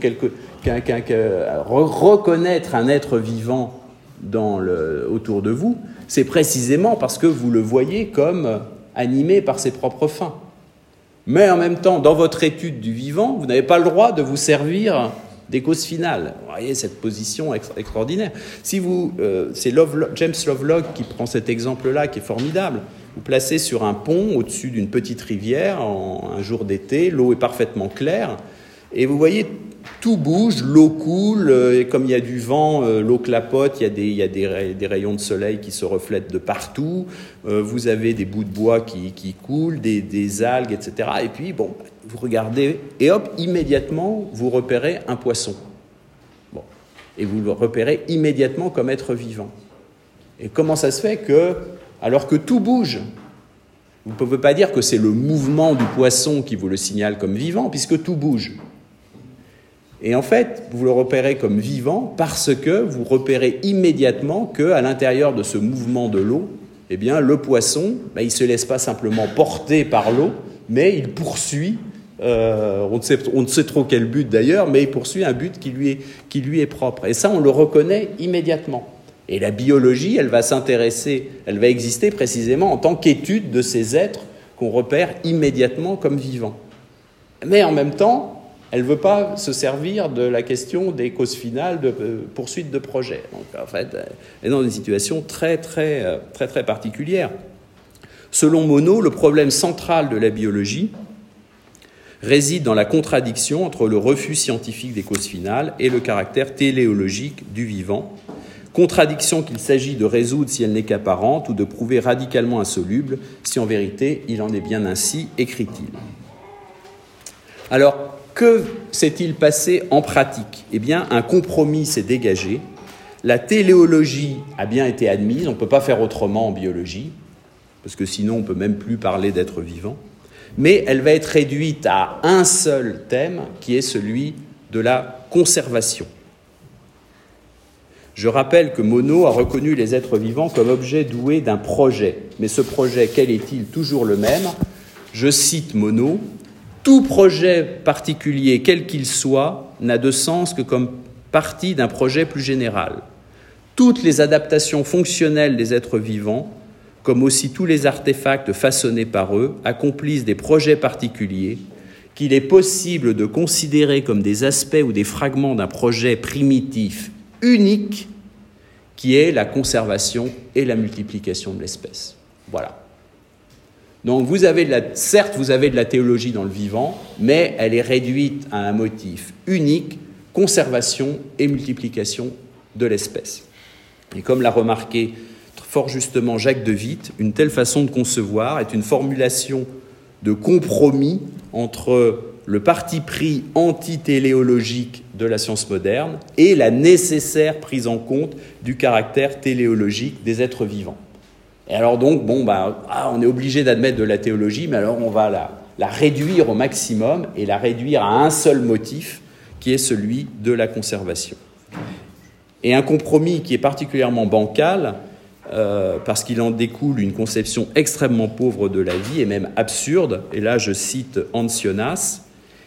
reconnaître un être vivant autour de vous, c'est précisément parce que vous le voyez comme animé par ses propres fins. Mais en même temps, dans votre étude du vivant, vous n'avez pas le droit de vous servir des causes finales. Vous voyez cette position extraordinaire. C'est James Lovelock qui prend cet exemple-là, qui est formidable. Vous placez sur un pont au-dessus d'une petite rivière, un jour d'été, l'eau est parfaitement claire, et vous voyez, tout bouge, l'eau coule, et comme il y a du vent, l'eau clapote, il y a des rayons de soleil qui se reflètent de partout, vous avez des bouts de bois qui coulent, des algues, etc. Et puis, bon, vous regardez, et hop, immédiatement, vous repérez un poisson. Bon. Et vous le repérez immédiatement comme être vivant. Et comment ça se fait que, alors que tout bouge, vous ne pouvez pas dire que c'est le mouvement du poisson qui vous le signale comme vivant, puisque tout bouge. Et en fait, vous le repérez comme vivant parce que vous repérez immédiatement qu'à l'intérieur de ce mouvement de l'eau, eh bien, le poisson, il ne se laisse pas simplement porter par l'eau, mais il poursuit, on ne sait trop quel but d'ailleurs, mais il poursuit un but qui lui est propre. Et ça, on le reconnaît immédiatement. Et la biologie, elle va exister précisément en tant qu'étude de ces êtres qu'on repère immédiatement comme vivants. Mais en même temps, elle ne veut pas se servir de la question des causes finales de poursuite de projet. Donc, en fait, elle est dans une situation très particulière. Selon Monod, le problème central de la biologie réside dans la contradiction entre le refus scientifique des causes finales et le caractère téléologique du vivant, contradiction qu'il s'agit de résoudre si elle n'est qu'apparente ou de prouver radicalement insoluble, si en vérité il en est bien ainsi, écrit-il. Alors, que s'est-il passé en pratique ? Eh bien, un compromis s'est dégagé. La téléologie a bien été admise, on ne peut pas faire autrement en biologie, parce que sinon on ne peut même plus parler d'être vivant, mais elle va être réduite à un seul thème, qui est celui de la conservation. Je rappelle que Monod a reconnu les êtres vivants comme objets doués d'un projet. Mais ce projet, quel est-il ? Toujours le même. Je cite Monod. « Tout projet particulier, quel qu'il soit, n'a de sens que comme partie d'un projet plus général. Toutes les adaptations fonctionnelles des êtres vivants, comme aussi tous les artefacts façonnés par eux, accomplissent des projets particuliers qu'il est possible de considérer comme des aspects ou des fragments d'un projet primitif unique qui est la conservation et la multiplication de l'espèce. » Voilà. Donc certes, vous avez de la théologie dans le vivant, mais elle est réduite à un motif unique, conservation et multiplication de l'espèce. Et comme l'a remarqué fort justement Jacques de Witt, une telle façon de concevoir est une formulation de compromis entre le parti pris anti-téléologique de la science moderne et la nécessaire prise en compte du caractère téléologique des êtres vivants. Et alors donc, on est obligé d'admettre de la théologie, mais alors on va la réduire au maximum et la réduire à un seul motif, qui est celui de la conservation. Et un compromis qui est particulièrement bancal, parce qu'il en découle une conception extrêmement pauvre de la vie et même absurde. Et là, je cite Ancionas,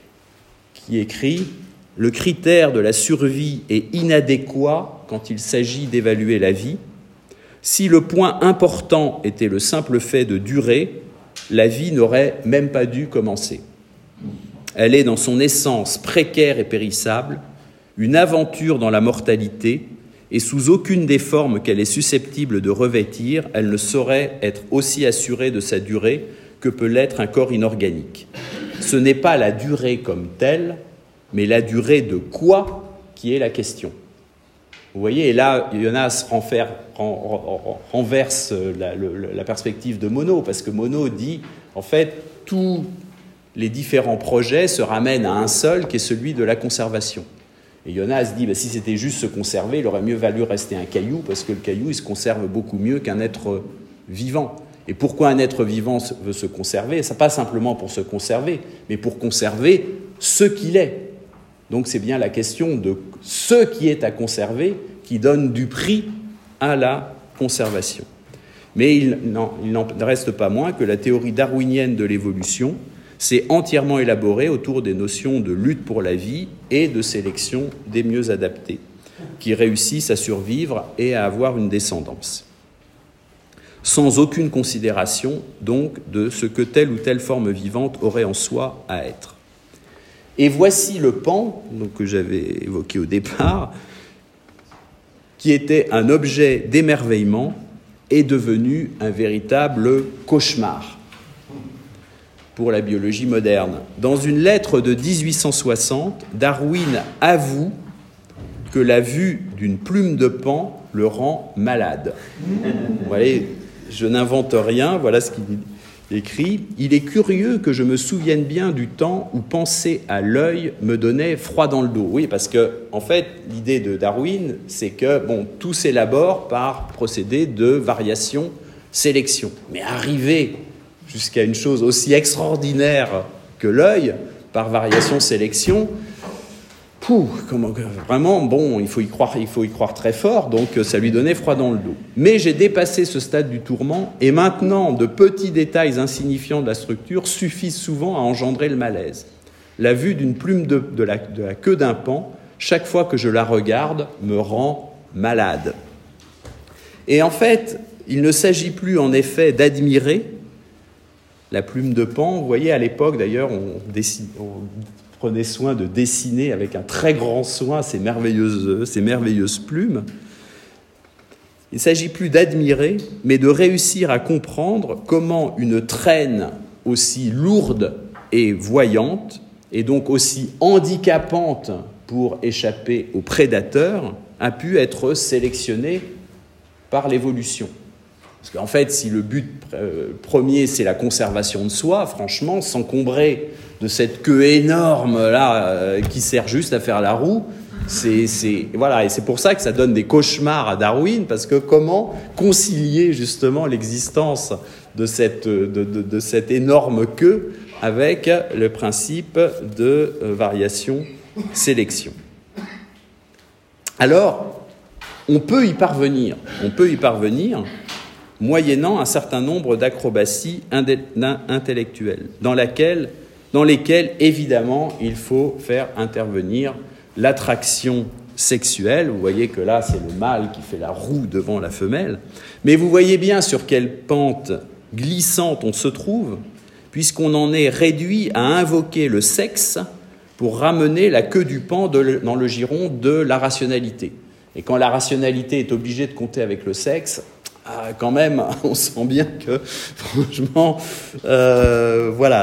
qui écrit « Le critère de la survie est inadéquat quand il s'agit d'évaluer la vie. Si le point important était le simple fait de durer, la vie n'aurait même pas dû commencer. Elle est dans son essence précaire et périssable, une aventure dans la mortalité, et sous aucune des formes qu'elle est susceptible de revêtir, elle ne saurait être aussi assurée de sa durée que peut l'être un corps inorganique. Ce n'est pas la durée comme telle, mais la durée de quoi qui est la question. » Vous voyez, et là, Jonas renverse la perspective de Monod, parce que Monod dit, en fait, tous les différents projets se ramènent à un seul, qui est celui de la conservation. Et Jonas dit, si c'était juste se conserver, il aurait mieux valu rester un caillou, parce que le caillou, il se conserve beaucoup mieux qu'un être vivant. Et pourquoi un être vivant veut se conserver ? Ce n'est pas simplement pour se conserver, mais pour conserver ce qu'il est. Donc c'est bien la question de ce qui est à conserver qui donne du prix à la conservation. Mais il n'en reste pas moins que la théorie darwinienne de l'évolution s'est entièrement élaborée autour des notions de lutte pour la vie et de sélection des mieux adaptés, qui réussissent à survivre et à avoir une descendance. Sans aucune considération, donc, de ce que telle ou telle forme vivante aurait en soi à être. Et voici le pan, que j'avais évoqué au départ, qui était un objet d'émerveillement, est devenu un véritable cauchemar pour la biologie moderne. Dans une lettre de 1860, Darwin avoue que la vue d'une plume de paon le rend malade. Vous voyez, je n'invente rien, voilà ce qu'il écrit. « Il est curieux que je me souvienne bien du temps où penser à l'œil me donnait froid dans le dos. » Oui, parce que, en fait, l'idée de Darwin, c'est que, tout s'élabore par procédé de variation-sélection. Mais arriver jusqu'à une chose aussi extraordinaire que l'œil, par variation-sélection, vraiment, il faut y croire très fort, donc ça lui donnait froid dans le dos. Mais j'ai dépassé ce stade du tourment, et maintenant, de petits détails insignifiants de la structure suffisent souvent à engendrer le malaise. La vue d'une plume de la queue d'un paon, chaque fois que je la regarde, me rend malade. Et en fait, il ne s'agit plus en effet d'admirer la plume de paon. Vous voyez, à l'époque, d'ailleurs, on prenait soin de dessiner avec un très grand soin ces merveilleuses plumes. Il ne s'agit plus d'admirer, mais de réussir à comprendre comment une traîne aussi lourde et voyante, et donc aussi handicapante pour échapper aux prédateurs, a pu être sélectionné par l'évolution. Parce qu'en fait, si le but premier, c'est la conservation de soi, franchement, s'encombrer de cette queue énorme là qui sert juste à faire la roue, voilà, et c'est pour ça que ça donne des cauchemars à Darwin, parce que comment concilier justement l'existence de cette énorme queue avec le principe de variation-sélection. Alors, on peut y parvenir moyennant un certain nombre d'acrobaties intellectuelles, dans lesquelles, évidemment, il faut faire intervenir l'attraction sexuelle. Vous voyez que là, c'est le mâle qui fait la roue devant la femelle. Mais vous voyez bien sur quelle pente glissante on se trouve, puisqu'on en est réduit à invoquer le sexe pour ramener la queue du paon dans le giron de la rationalité. Et quand la rationalité est obligée de compter avec le sexe, quand même, on sent bien que, franchement, voilà,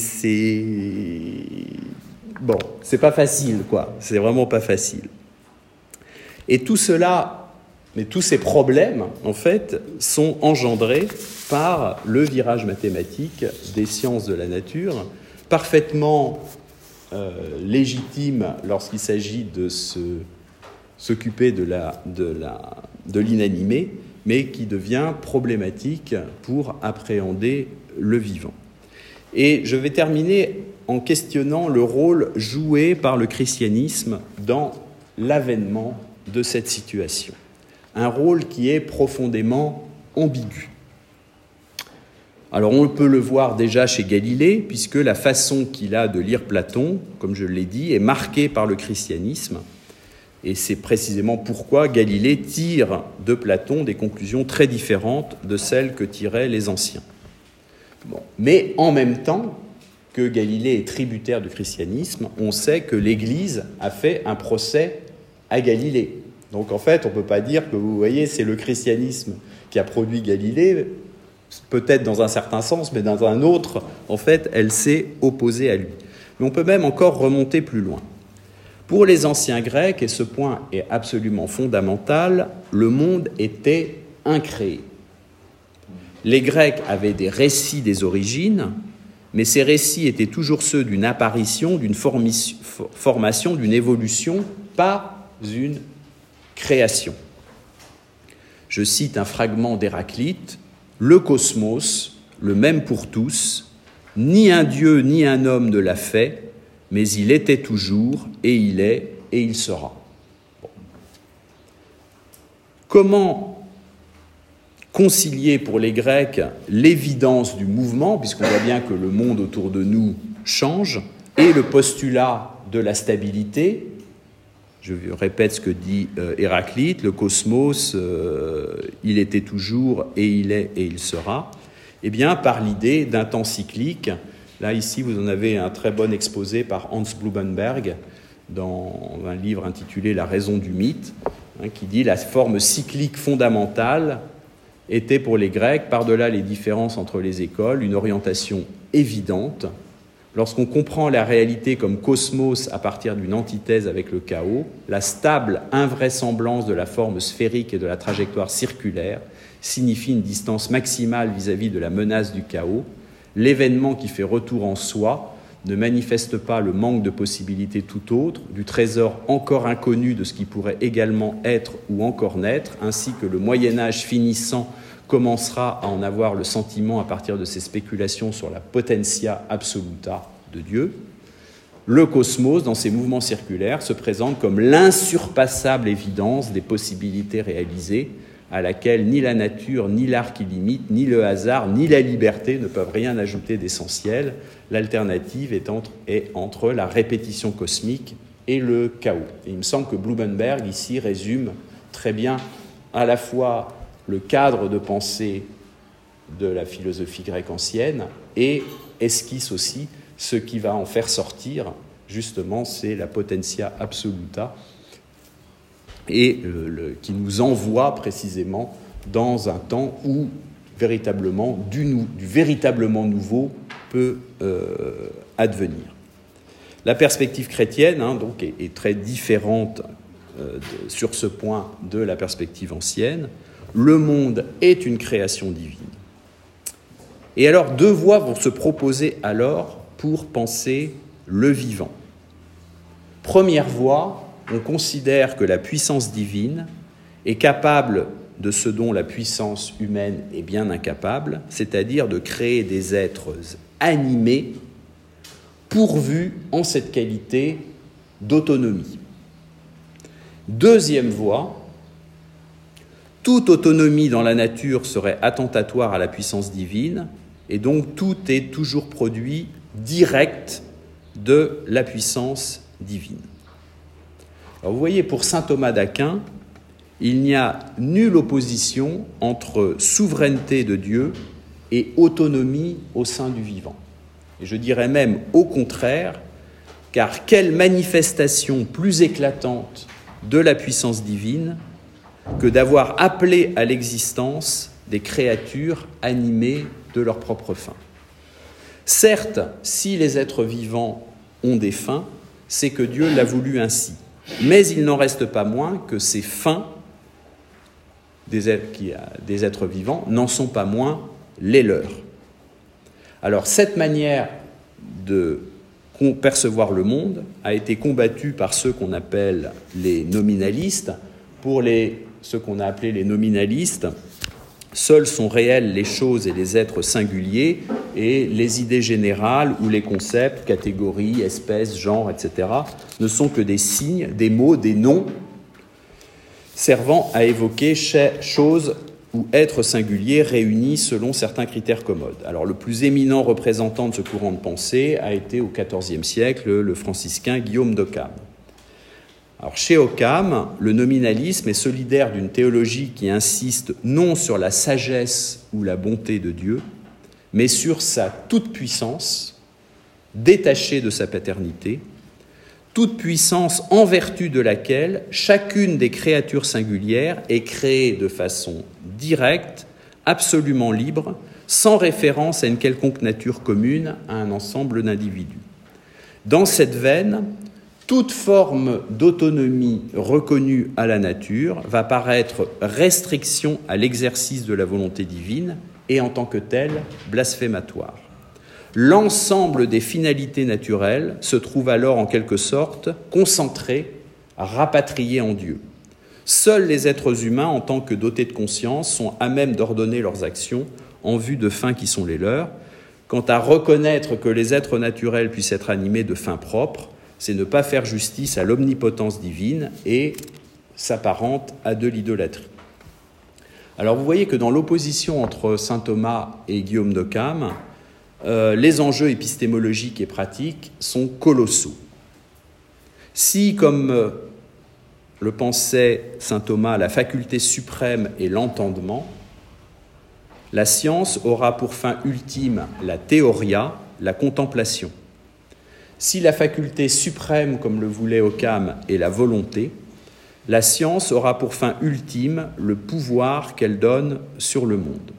bon, c'est pas facile, quoi. C'est vraiment pas facile. Et tout cela, mais tous ces problèmes, en fait, sont engendrés par le virage mathématique des sciences de la nature, parfaitement légitime lorsqu'il s'agit de s'occuper de l'inanimé, mais qui devient problématique pour appréhender le vivant. Et je vais terminer en questionnant le rôle joué par le christianisme dans l'avènement de cette situation. Un rôle qui est profondément ambigu. Alors on peut le voir déjà chez Galilée, puisque la façon qu'il a de lire Platon, comme je l'ai dit, est marquée par le christianisme. Et c'est précisément pourquoi Galilée tire de Platon des conclusions très différentes de celles que tiraient les anciens. Bon. Mais en même temps que Galilée est tributaire du christianisme, on sait que l'Église a fait un procès à Galilée. Donc en fait, on ne peut pas dire que, vous voyez, c'est le christianisme qui a produit Galilée, peut-être dans un certain sens, mais dans un autre, en fait, elle s'est opposée à lui. Mais on peut même encore remonter plus loin. Pour les anciens Grecs, et ce point est absolument fondamental, le monde était incréé. Les Grecs avaient des récits des origines, mais ces récits étaient toujours ceux d'une apparition, d'une formation, d'une évolution, pas une création. Je cite un fragment d'Héraclite, « Le cosmos, le même pour tous, ni un dieu ni un homme ne l'a fait, mais il était toujours, et il est, et il sera. » Bon. Comment concilier pour les Grecs l'évidence du mouvement, puisqu'on voit bien que le monde autour de nous change, et le postulat de la stabilité? Je répète ce que dit Héraclite, le cosmos, il était toujours, et il est, et il sera. Eh bien, par l'idée d'un temps cyclique. Là, ici, vous en avez un très bon exposé par Hans Blumenberg dans un livre intitulé « La raison du mythe », qui dit « La forme cyclique fondamentale était pour les Grecs, par-delà les différences entre les écoles, une orientation évidente. Lorsqu'on comprend la réalité comme cosmos à partir d'une antithèse avec le chaos, la stable invraisemblance de la forme sphérique et de la trajectoire circulaire signifie une distance maximale vis-à-vis de la menace du chaos. L'événement qui fait retour en soi ne manifeste pas le manque de possibilités tout autre, du trésor encore inconnu de ce qui pourrait également être ou encore naître, ainsi que le Moyen-Âge finissant commencera à en avoir le sentiment à partir de ses spéculations sur la potentia absoluta de Dieu. Le cosmos, dans ses mouvements circulaires, se présente comme l'insurpassable évidence des possibilités réalisées, à laquelle ni la nature, ni l'art qui limite, ni le hasard, ni la liberté ne peuvent rien ajouter d'essentiel. L'alternative est entre la répétition cosmique et le chaos. Et il me semble que Blumenberg, ici, résume très bien à la fois le cadre de pensée de la philosophie grecque ancienne et esquisse aussi ce qui va en faire sortir, justement, c'est la potentia absoluta, et qui nous envoie précisément dans un temps où véritablement du véritablement nouveau peut advenir. La perspective chrétienne donc, est très différente sur ce point de la perspective ancienne. Le monde est une création divine. Et alors, deux voies vont se proposer alors pour penser le vivant. Première voie, on considère que la puissance divine est capable de ce dont la puissance humaine est bien incapable, c'est-à-dire de créer des êtres animés pourvus en cette qualité d'autonomie. Deuxième voie, toute autonomie dans la nature serait attentatoire à la puissance divine, et donc tout est toujours produit direct de la puissance divine. Alors vous voyez, pour saint Thomas d'Aquin, il n'y a nulle opposition entre souveraineté de Dieu et autonomie au sein du vivant. Et je dirais même au contraire, car quelle manifestation plus éclatante de la puissance divine que d'avoir appelé à l'existence des créatures animées de leur propre fin. Certes, si les êtres vivants ont des fins, c'est que Dieu l'a voulu ainsi. Mais il n'en reste pas moins que ces fins des êtres vivants n'en sont pas moins les leurs. Alors, cette manière de percevoir le monde a été combattue par ceux qu'on appelle les nominalistes. Pour ceux qu'on a appelés les nominalistes, seuls sont réels les choses et les êtres singuliers, et les idées générales ou les concepts, catégories, espèces, genres, etc., ne sont que des signes, des mots, des noms, servant à évoquer choses ou êtres singuliers réunis selon certains critères commodes. Alors, le plus éminent représentant de ce courant de pensée a été au XIVe siècle le franciscain Guillaume d'Occam. Alors, chez Occam, le nominalisme est solidaire d'une théologie qui insiste non sur la sagesse ou la bonté de Dieu, mais sur sa toute-puissance, détachée de sa paternité, toute-puissance en vertu de laquelle chacune des créatures singulières est créée de façon directe, absolument libre, sans référence à une quelconque nature commune à un ensemble d'individus. Dans cette veine, toute forme d'autonomie reconnue à la nature va paraître restriction à l'exercice de la volonté divine et en tant que telle blasphématoire. L'ensemble des finalités naturelles se trouve alors en quelque sorte concentré, rapatrié en Dieu. Seuls les êtres humains, en tant que dotés de conscience, sont à même d'ordonner leurs actions en vue de fins qui sont les leurs. Quant à reconnaître que les êtres naturels puissent être animés de fins propres, c'est ne pas faire justice à l'omnipotence divine et s'apparente à de l'idolâtrie. Alors vous voyez que dans l'opposition entre saint Thomas et Guillaume d'Occam, les enjeux épistémologiques et pratiques sont colossaux. Si, comme le pensait saint Thomas, la faculté suprême est l'entendement, la science aura pour fin ultime la théoria, la contemplation. Si la faculté suprême, comme le voulait Occam, est la volonté, la science aura pour fin ultime le pouvoir qu'elle donne sur le monde.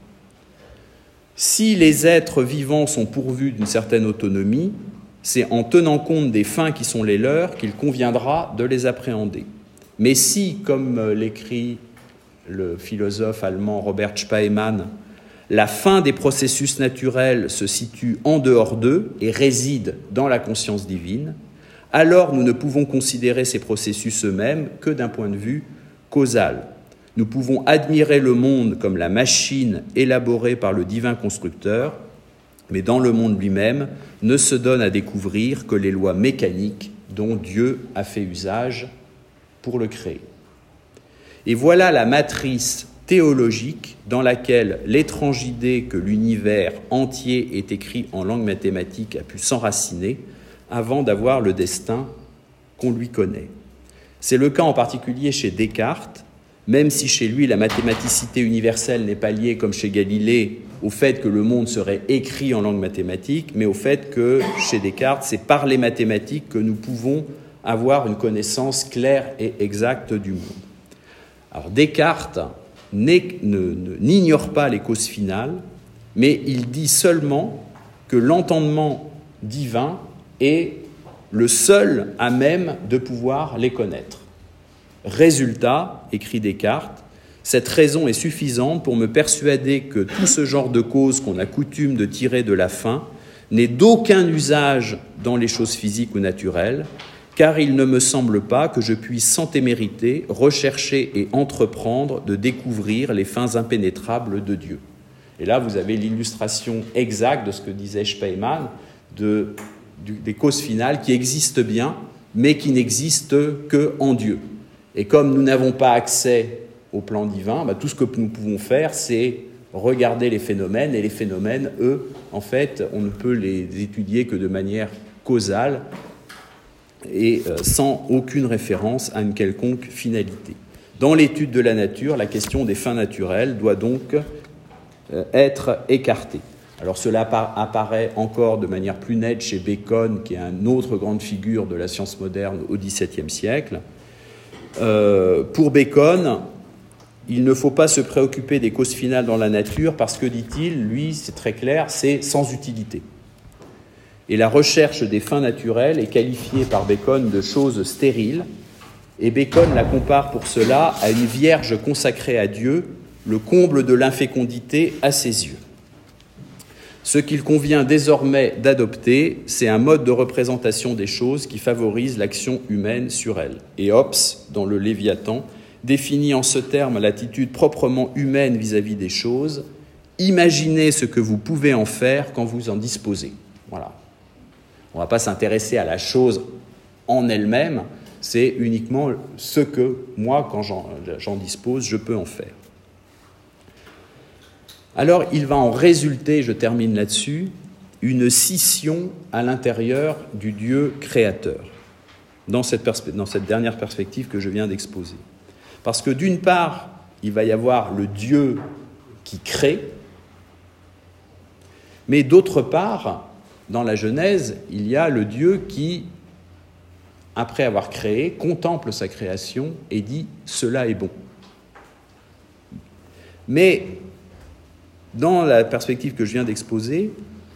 Si les êtres vivants sont pourvus d'une certaine autonomie, c'est en tenant compte des fins qui sont les leurs qu'il conviendra de les appréhender. Mais si, comme l'écrit le philosophe allemand Robert Spaemann, la fin des processus naturels se situe en dehors d'eux et réside dans la conscience divine, alors nous ne pouvons considérer ces processus eux-mêmes que d'un point de vue causal. Nous pouvons admirer le monde comme la machine élaborée par le divin constructeur, mais dans le monde lui-même ne se donne à découvrir que les lois mécaniques dont Dieu a fait usage pour le créer. Et voilà la matrice théologique dans laquelle l'étrange idée que l'univers entier est écrit en langue mathématique a pu s'enraciner avant d'avoir le destin qu'on lui connaît. C'est le cas en particulier chez Descartes, même si chez lui la mathématicité universelle n'est pas liée, comme chez Galilée, au fait que le monde serait écrit en langue mathématique, mais au fait que chez Descartes, c'est par les mathématiques que nous pouvons avoir une connaissance claire et exacte du monde. Alors Descartes n'ignore pas les causes finales, mais il dit seulement que l'entendement divin est le seul à même de pouvoir les connaître. Résultat, écrit Descartes, cette raison est suffisante pour me persuader que tout ce genre de cause qu'on a coutume de tirer de la fin n'est d'aucun usage dans les choses physiques ou naturelles, car il ne me semble pas que je puisse sans témérité rechercher et entreprendre de découvrir les fins impénétrables de Dieu. Et là, vous avez l'illustration exacte de ce que disait Speyman, des causes finales qui existent bien, mais qui n'existent qu'en Dieu. Et comme nous n'avons pas accès au plan divin, tout ce que nous pouvons faire, c'est regarder les phénomènes, et les phénomènes, eux, en fait, on ne peut les étudier que de manière causale et sans aucune référence à une quelconque finalité. Dans l'étude de la nature, la question des fins naturelles doit donc être écartée. Alors cela apparaît encore de manière plus nette chez Bacon, qui est une autre grande figure de la science moderne au XVIIe siècle. Pour Bacon, il ne faut pas se préoccuper des causes finales dans la nature parce que, dit-il, lui, c'est très clair, c'est sans utilité. Et la recherche des fins naturelles est qualifiée par Bacon de chose stérile, et Bacon la compare pour cela à une vierge consacrée à Dieu, le comble de l'infécondité à ses yeux. Ce qu'il convient désormais d'adopter, c'est un mode de représentation des choses qui favorise l'action humaine sur elles. Et Hobbes, dans le Léviathan, définit en ce terme l'attitude proprement humaine vis-à-vis des choses. Imaginez ce que vous pouvez en faire quand vous en disposez. Voilà. On ne va pas s'intéresser à la chose en elle-même, c'est uniquement ce que moi, quand j'en dispose, je peux en faire. Alors, il va en résulter, je termine là-dessus, une scission à l'intérieur du Dieu créateur, dans cette dernière perspective que je viens d'exposer. Parce que d'une part, il va y avoir le Dieu qui crée, mais d'autre part, dans la Genèse, il y a le Dieu qui, après avoir créé, contemple sa création et dit « cela est bon ». Mais dans la perspective que je viens d'exposer,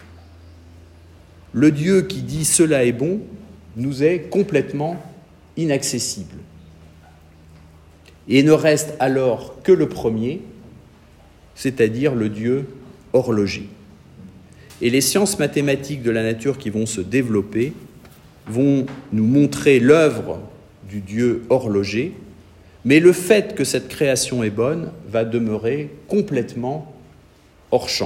le Dieu qui dit « cela est bon » nous est complètement inaccessible. Et ne reste alors que le premier, c'est-à-dire le Dieu horloger. Et les sciences mathématiques de la nature qui vont se développer vont nous montrer l'œuvre du Dieu horloger, mais le fait que cette création est bonne va demeurer complètement hors champ.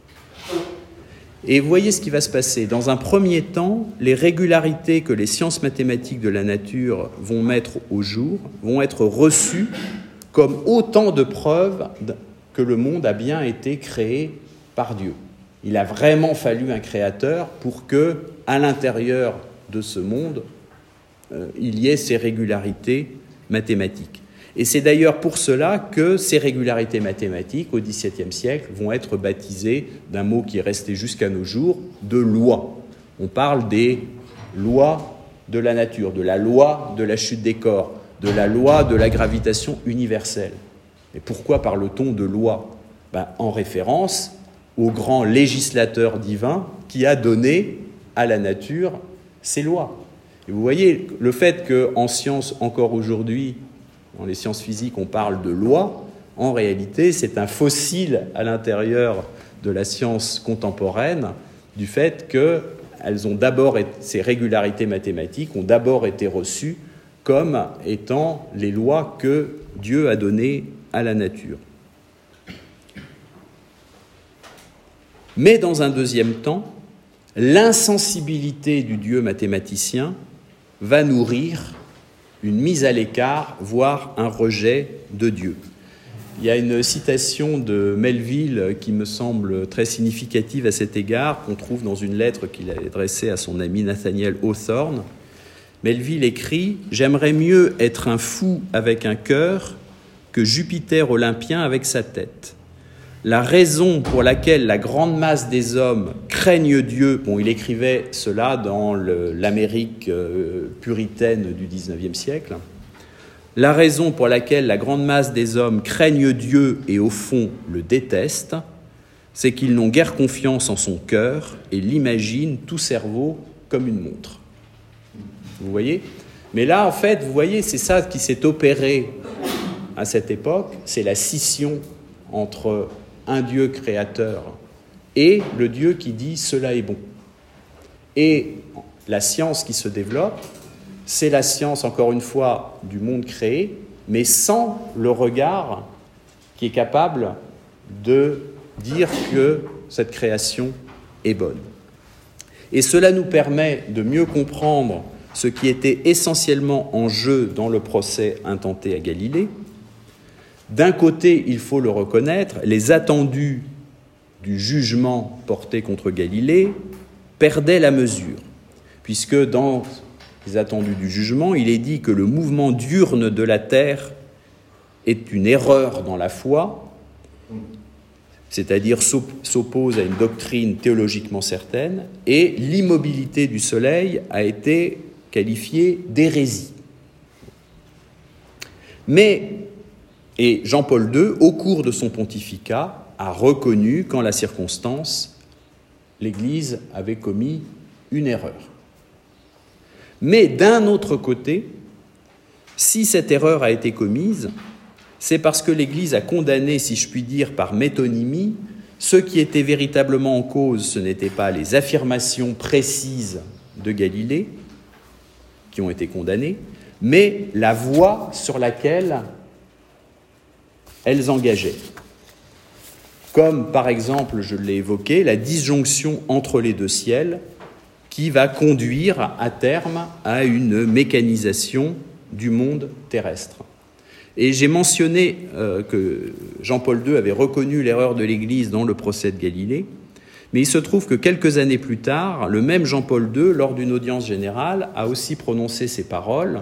Et voyez ce qui va se passer. Dans un premier temps, les régularités que les sciences mathématiques de la nature vont mettre au jour vont être reçues comme autant de preuves que le monde a bien été créé par Dieu. Il a vraiment fallu un créateur pour que, à l'intérieur de ce monde, il y ait ces régularités mathématiques. Et c'est d'ailleurs pour cela que ces régularités mathématiques, au XVIIe siècle, vont être baptisées d'un mot qui est resté jusqu'à nos jours, de lois. On parle des lois de la nature, de la loi de la chute des corps, de la loi de la gravitation universelle. Mais pourquoi parle-t-on de loi ? En référence au grand législateur divin qui a donné à la nature ces lois. Et vous voyez, le fait qu'en science, encore aujourd'hui, dans les sciences physiques, on parle de loi, en réalité, c'est un fossile à l'intérieur de la science contemporaine du fait que ces régularités mathématiques ont d'abord été reçues comme étant les lois que Dieu a données à la nature. Mais dans un deuxième temps, l'insensibilité du Dieu mathématicien va nourrir une mise à l'écart, voire un rejet de Dieu. Il y a une citation de Melville qui me semble très significative à cet égard, qu'on trouve dans une lettre qu'il a adressée à son ami Nathaniel Hawthorne. Melville écrit « J'aimerais mieux être un fou avec un cœur que Jupiter olympien avec sa tête. La raison pour laquelle la grande masse des hommes craignent Dieu, il écrivait cela dans l'Amérique puritaine du XIXe siècle, la raison pour laquelle la grande masse des hommes craignent Dieu et au fond le détestent, c'est qu'ils n'ont guère confiance en son cœur et l'imaginent tout cerveau comme une montre. Vous voyez ? Mais là, en fait, vous voyez, c'est ça qui s'est opéré à cette époque, c'est la scission entre un Dieu créateur et le Dieu qui dit « cela est bon ». Et la science qui se développe, c'est la science, encore une fois, du monde créé, mais sans le regard qui est capable de dire que cette création est bonne. Et cela nous permet de mieux comprendre ce qui était essentiellement en jeu dans le procès intenté à Galilée. D'un côté, il faut le reconnaître, les attendus du jugement porté contre Galilée perdaient la mesure, puisque dans les attendus du jugement, il est dit que le mouvement diurne de la Terre est une erreur dans la foi, c'est-à-dire s'oppose à une doctrine théologiquement certaine, et l'immobilité du Soleil a été qualifiée d'hérésie. Et Jean-Paul II, au cours de son pontificat, a reconnu qu'en la circonstance, l'Église avait commis une erreur. Mais d'un autre côté, si cette erreur a été commise, c'est parce que l'Église a condamné, si je puis dire, par métonymie, ce qui était véritablement en cause, ce n'étaient pas les affirmations précises de Galilée, qui ont été condamnées, mais la voie sur laquelle elles engageaient. Comme, par exemple, je l'ai évoqué, la disjonction entre les deux ciels, qui va conduire à terme à une mécanisation du monde terrestre. Et j'ai mentionné que Jean-Paul II avait reconnu l'erreur de l'Église dans le procès de Galilée, mais il se trouve que quelques années plus tard, le même Jean-Paul II, lors d'une audience générale, a aussi prononcé ces paroles,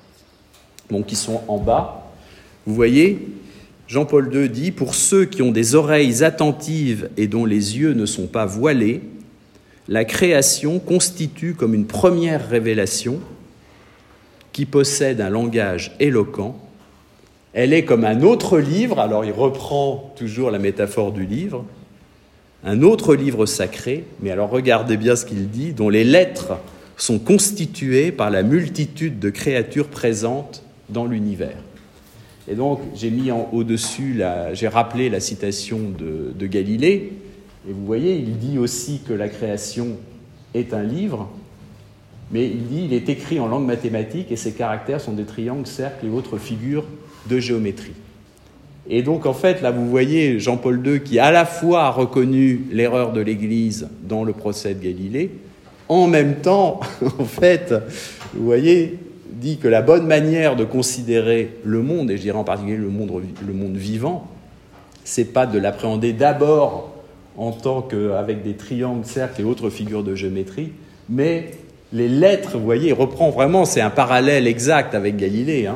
qui sont en bas. Vous voyez, Jean-Paul II dit « Pour ceux qui ont des oreilles attentives et dont les yeux ne sont pas voilés, la création constitue comme une première révélation qui possède un langage éloquent. Elle est comme un autre livre », alors il reprend toujours la métaphore du livre, un autre livre sacré, mais alors regardez bien ce qu'il dit, dont les lettres sont constituées par la multitude de créatures présentes dans l'univers. Et donc j'ai mis au-dessus, j'ai rappelé la citation de Galilée, et vous voyez, il dit aussi que la création est un livre, mais il est écrit en langue mathématique et ses caractères sont des triangles, cercles et autres figures de géométrie. Et donc en fait, là vous voyez Jean-Paul II qui à la fois a reconnu l'erreur de l'Église dans le procès de Galilée, en même temps, en fait, vous voyez, dit que la bonne manière de considérer le monde, et je dirais en particulier le monde vivant, c'est pas de l'appréhender d'abord en tant qu'avec des triangles, cercles et autres figures de géométrie, mais les lettres, vous voyez, il reprend vraiment, c'est un parallèle exact avec Galilée,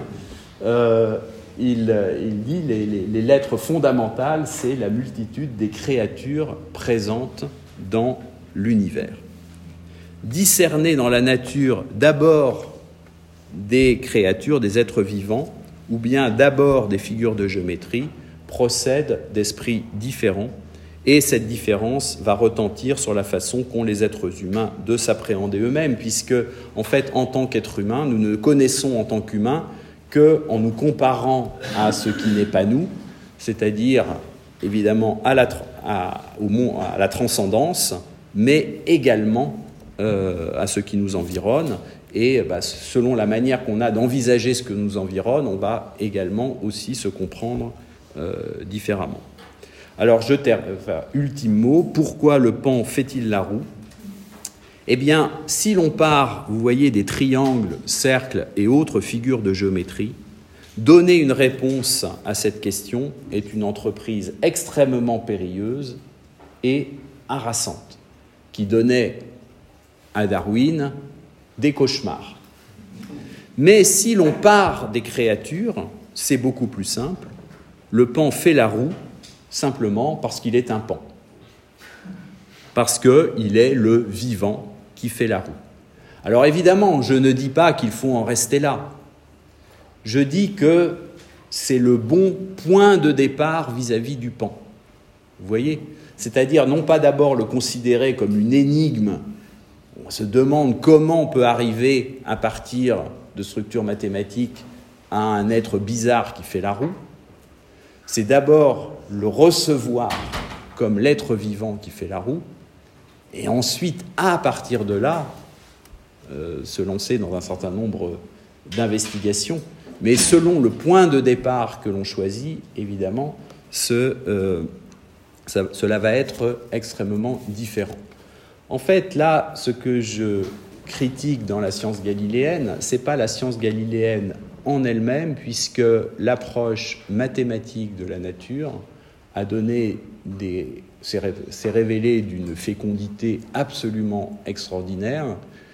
il dit les lettres fondamentales, c'est la multitude des créatures présentes dans l'univers. Discerner dans la nature d'abord des créatures, des êtres vivants, ou bien d'abord des figures de géométrie, procède d'esprits différents, et cette différence va retentir sur la façon qu'ont les êtres humains de s'appréhender eux-mêmes, puisque, en fait, en tant qu'êtres humains, nous ne connaissons en tant qu'humains qu'en nous comparant à ce qui n'est pas nous, c'est-à-dire, évidemment, à la transcendance, mais également à ce qui nous environne. Et selon la manière qu'on a d'envisager ce que nous environne, on va également aussi se comprendre différemment. Alors, ultime mot, pourquoi le pan fait-il la roue ? Eh bien, si l'on part, vous voyez, des triangles, cercles et autres figures de géométrie, donner une réponse à cette question est une entreprise extrêmement périlleuse et harassante, qui donnait à Darwin des cauchemars. Mais si l'on part des créatures, c'est beaucoup plus simple. Le pan fait la roue simplement parce qu'il est un pan. Parce qu'il est le vivant qui fait la roue. Alors évidemment, je ne dis pas qu'il faut en rester là. Je dis que c'est le bon point de départ vis-à-vis du pan. Vous voyez ? C'est-à-dire non pas d'abord le considérer comme une énigme. On se demande comment on peut arriver à partir de structure mathématique à un être bizarre qui fait la roue. C'est d'abord le recevoir comme l'être vivant qui fait la roue, et ensuite, à partir de là, se lancer dans un certain nombre d'investigations. Mais selon le point de départ que l'on choisit, évidemment, cela va être extrêmement différent. En fait, là, ce que je critique dans la science galiléenne, ce n'est pas la science galiléenne en elle-même, puisque l'approche mathématique de la nature a donné s'est révélée d'une fécondité absolument extraordinaire.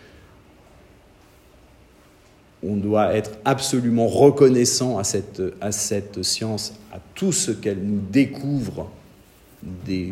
On doit être absolument reconnaissant à cette science, à tout ce qu'elle nous découvre des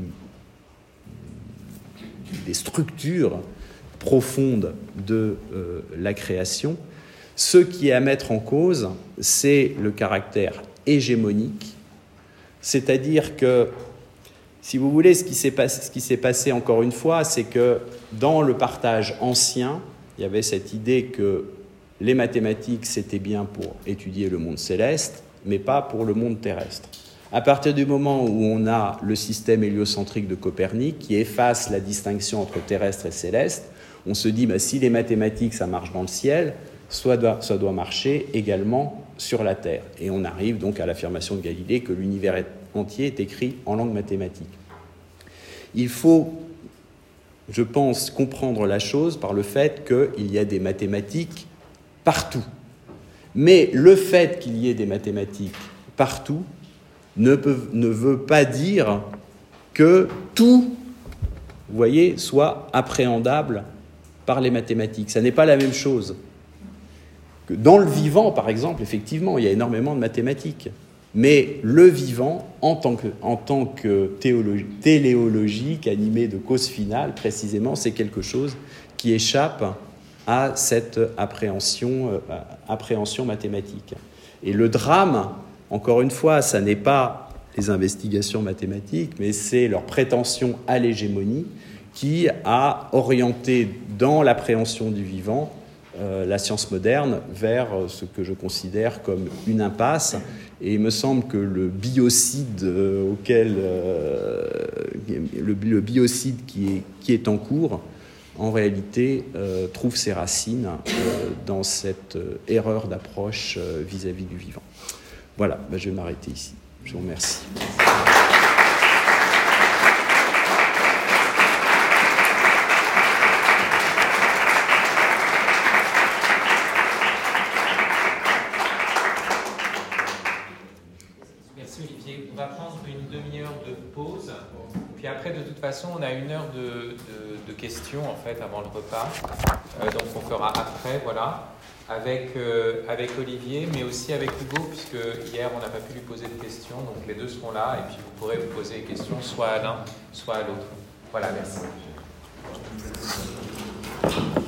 structures profondes de la création. Ce qui est à mettre en cause, c'est le caractère hégémonique, c'est-à-dire que, si vous voulez, ce qui s'est passé encore une fois, c'est que dans le partage ancien, il y avait cette idée que les mathématiques, c'était bien pour étudier le monde céleste, mais pas pour le monde terrestre. À partir du moment où on a le système héliocentrique de Copernic, qui efface la distinction entre terrestre et céleste, on se dit, si les mathématiques, ça marche dans le ciel, ça doit marcher également sur la Terre. Et on arrive donc à l'affirmation de Galilée que l'univers entier est écrit en langue mathématique. Il faut, je pense, comprendre la chose par le fait qu'il y a des mathématiques partout. Mais le fait qu'il y ait des mathématiques partout ne veut pas dire que tout, vous voyez, soit appréhendable par les mathématiques. Ça n'est pas la même chose. Que dans le vivant, par exemple, effectivement, il y a énormément de mathématiques. Mais le vivant, en tant que téléologique, animé de cause finale, précisément, c'est quelque chose qui échappe à cette appréhension mathématique. Et le drame, encore une fois, ça n'est pas les investigations mathématiques, mais c'est leur prétention à l'hégémonie qui a orienté dans l'appréhension du vivant la science moderne vers ce que je considère comme une impasse. Et il me semble que le biocide qui est en cours, en réalité, trouve ses racines dans cette erreur d'approche vis-à-vis du vivant. Voilà, je vais m'arrêter ici. Je vous remercie. Merci Olivier. On va prendre une demi-heure de pause. Puis après, de toute façon, on a une heure de questions en fait avant le repas. Donc on fera après, voilà. Avec Olivier, mais aussi avec Hugo, puisque hier on n'a pas pu lui poser de questions, donc les deux seront là, et puis vous pourrez vous poser des questions soit à l'un, soit à l'autre. Voilà, merci.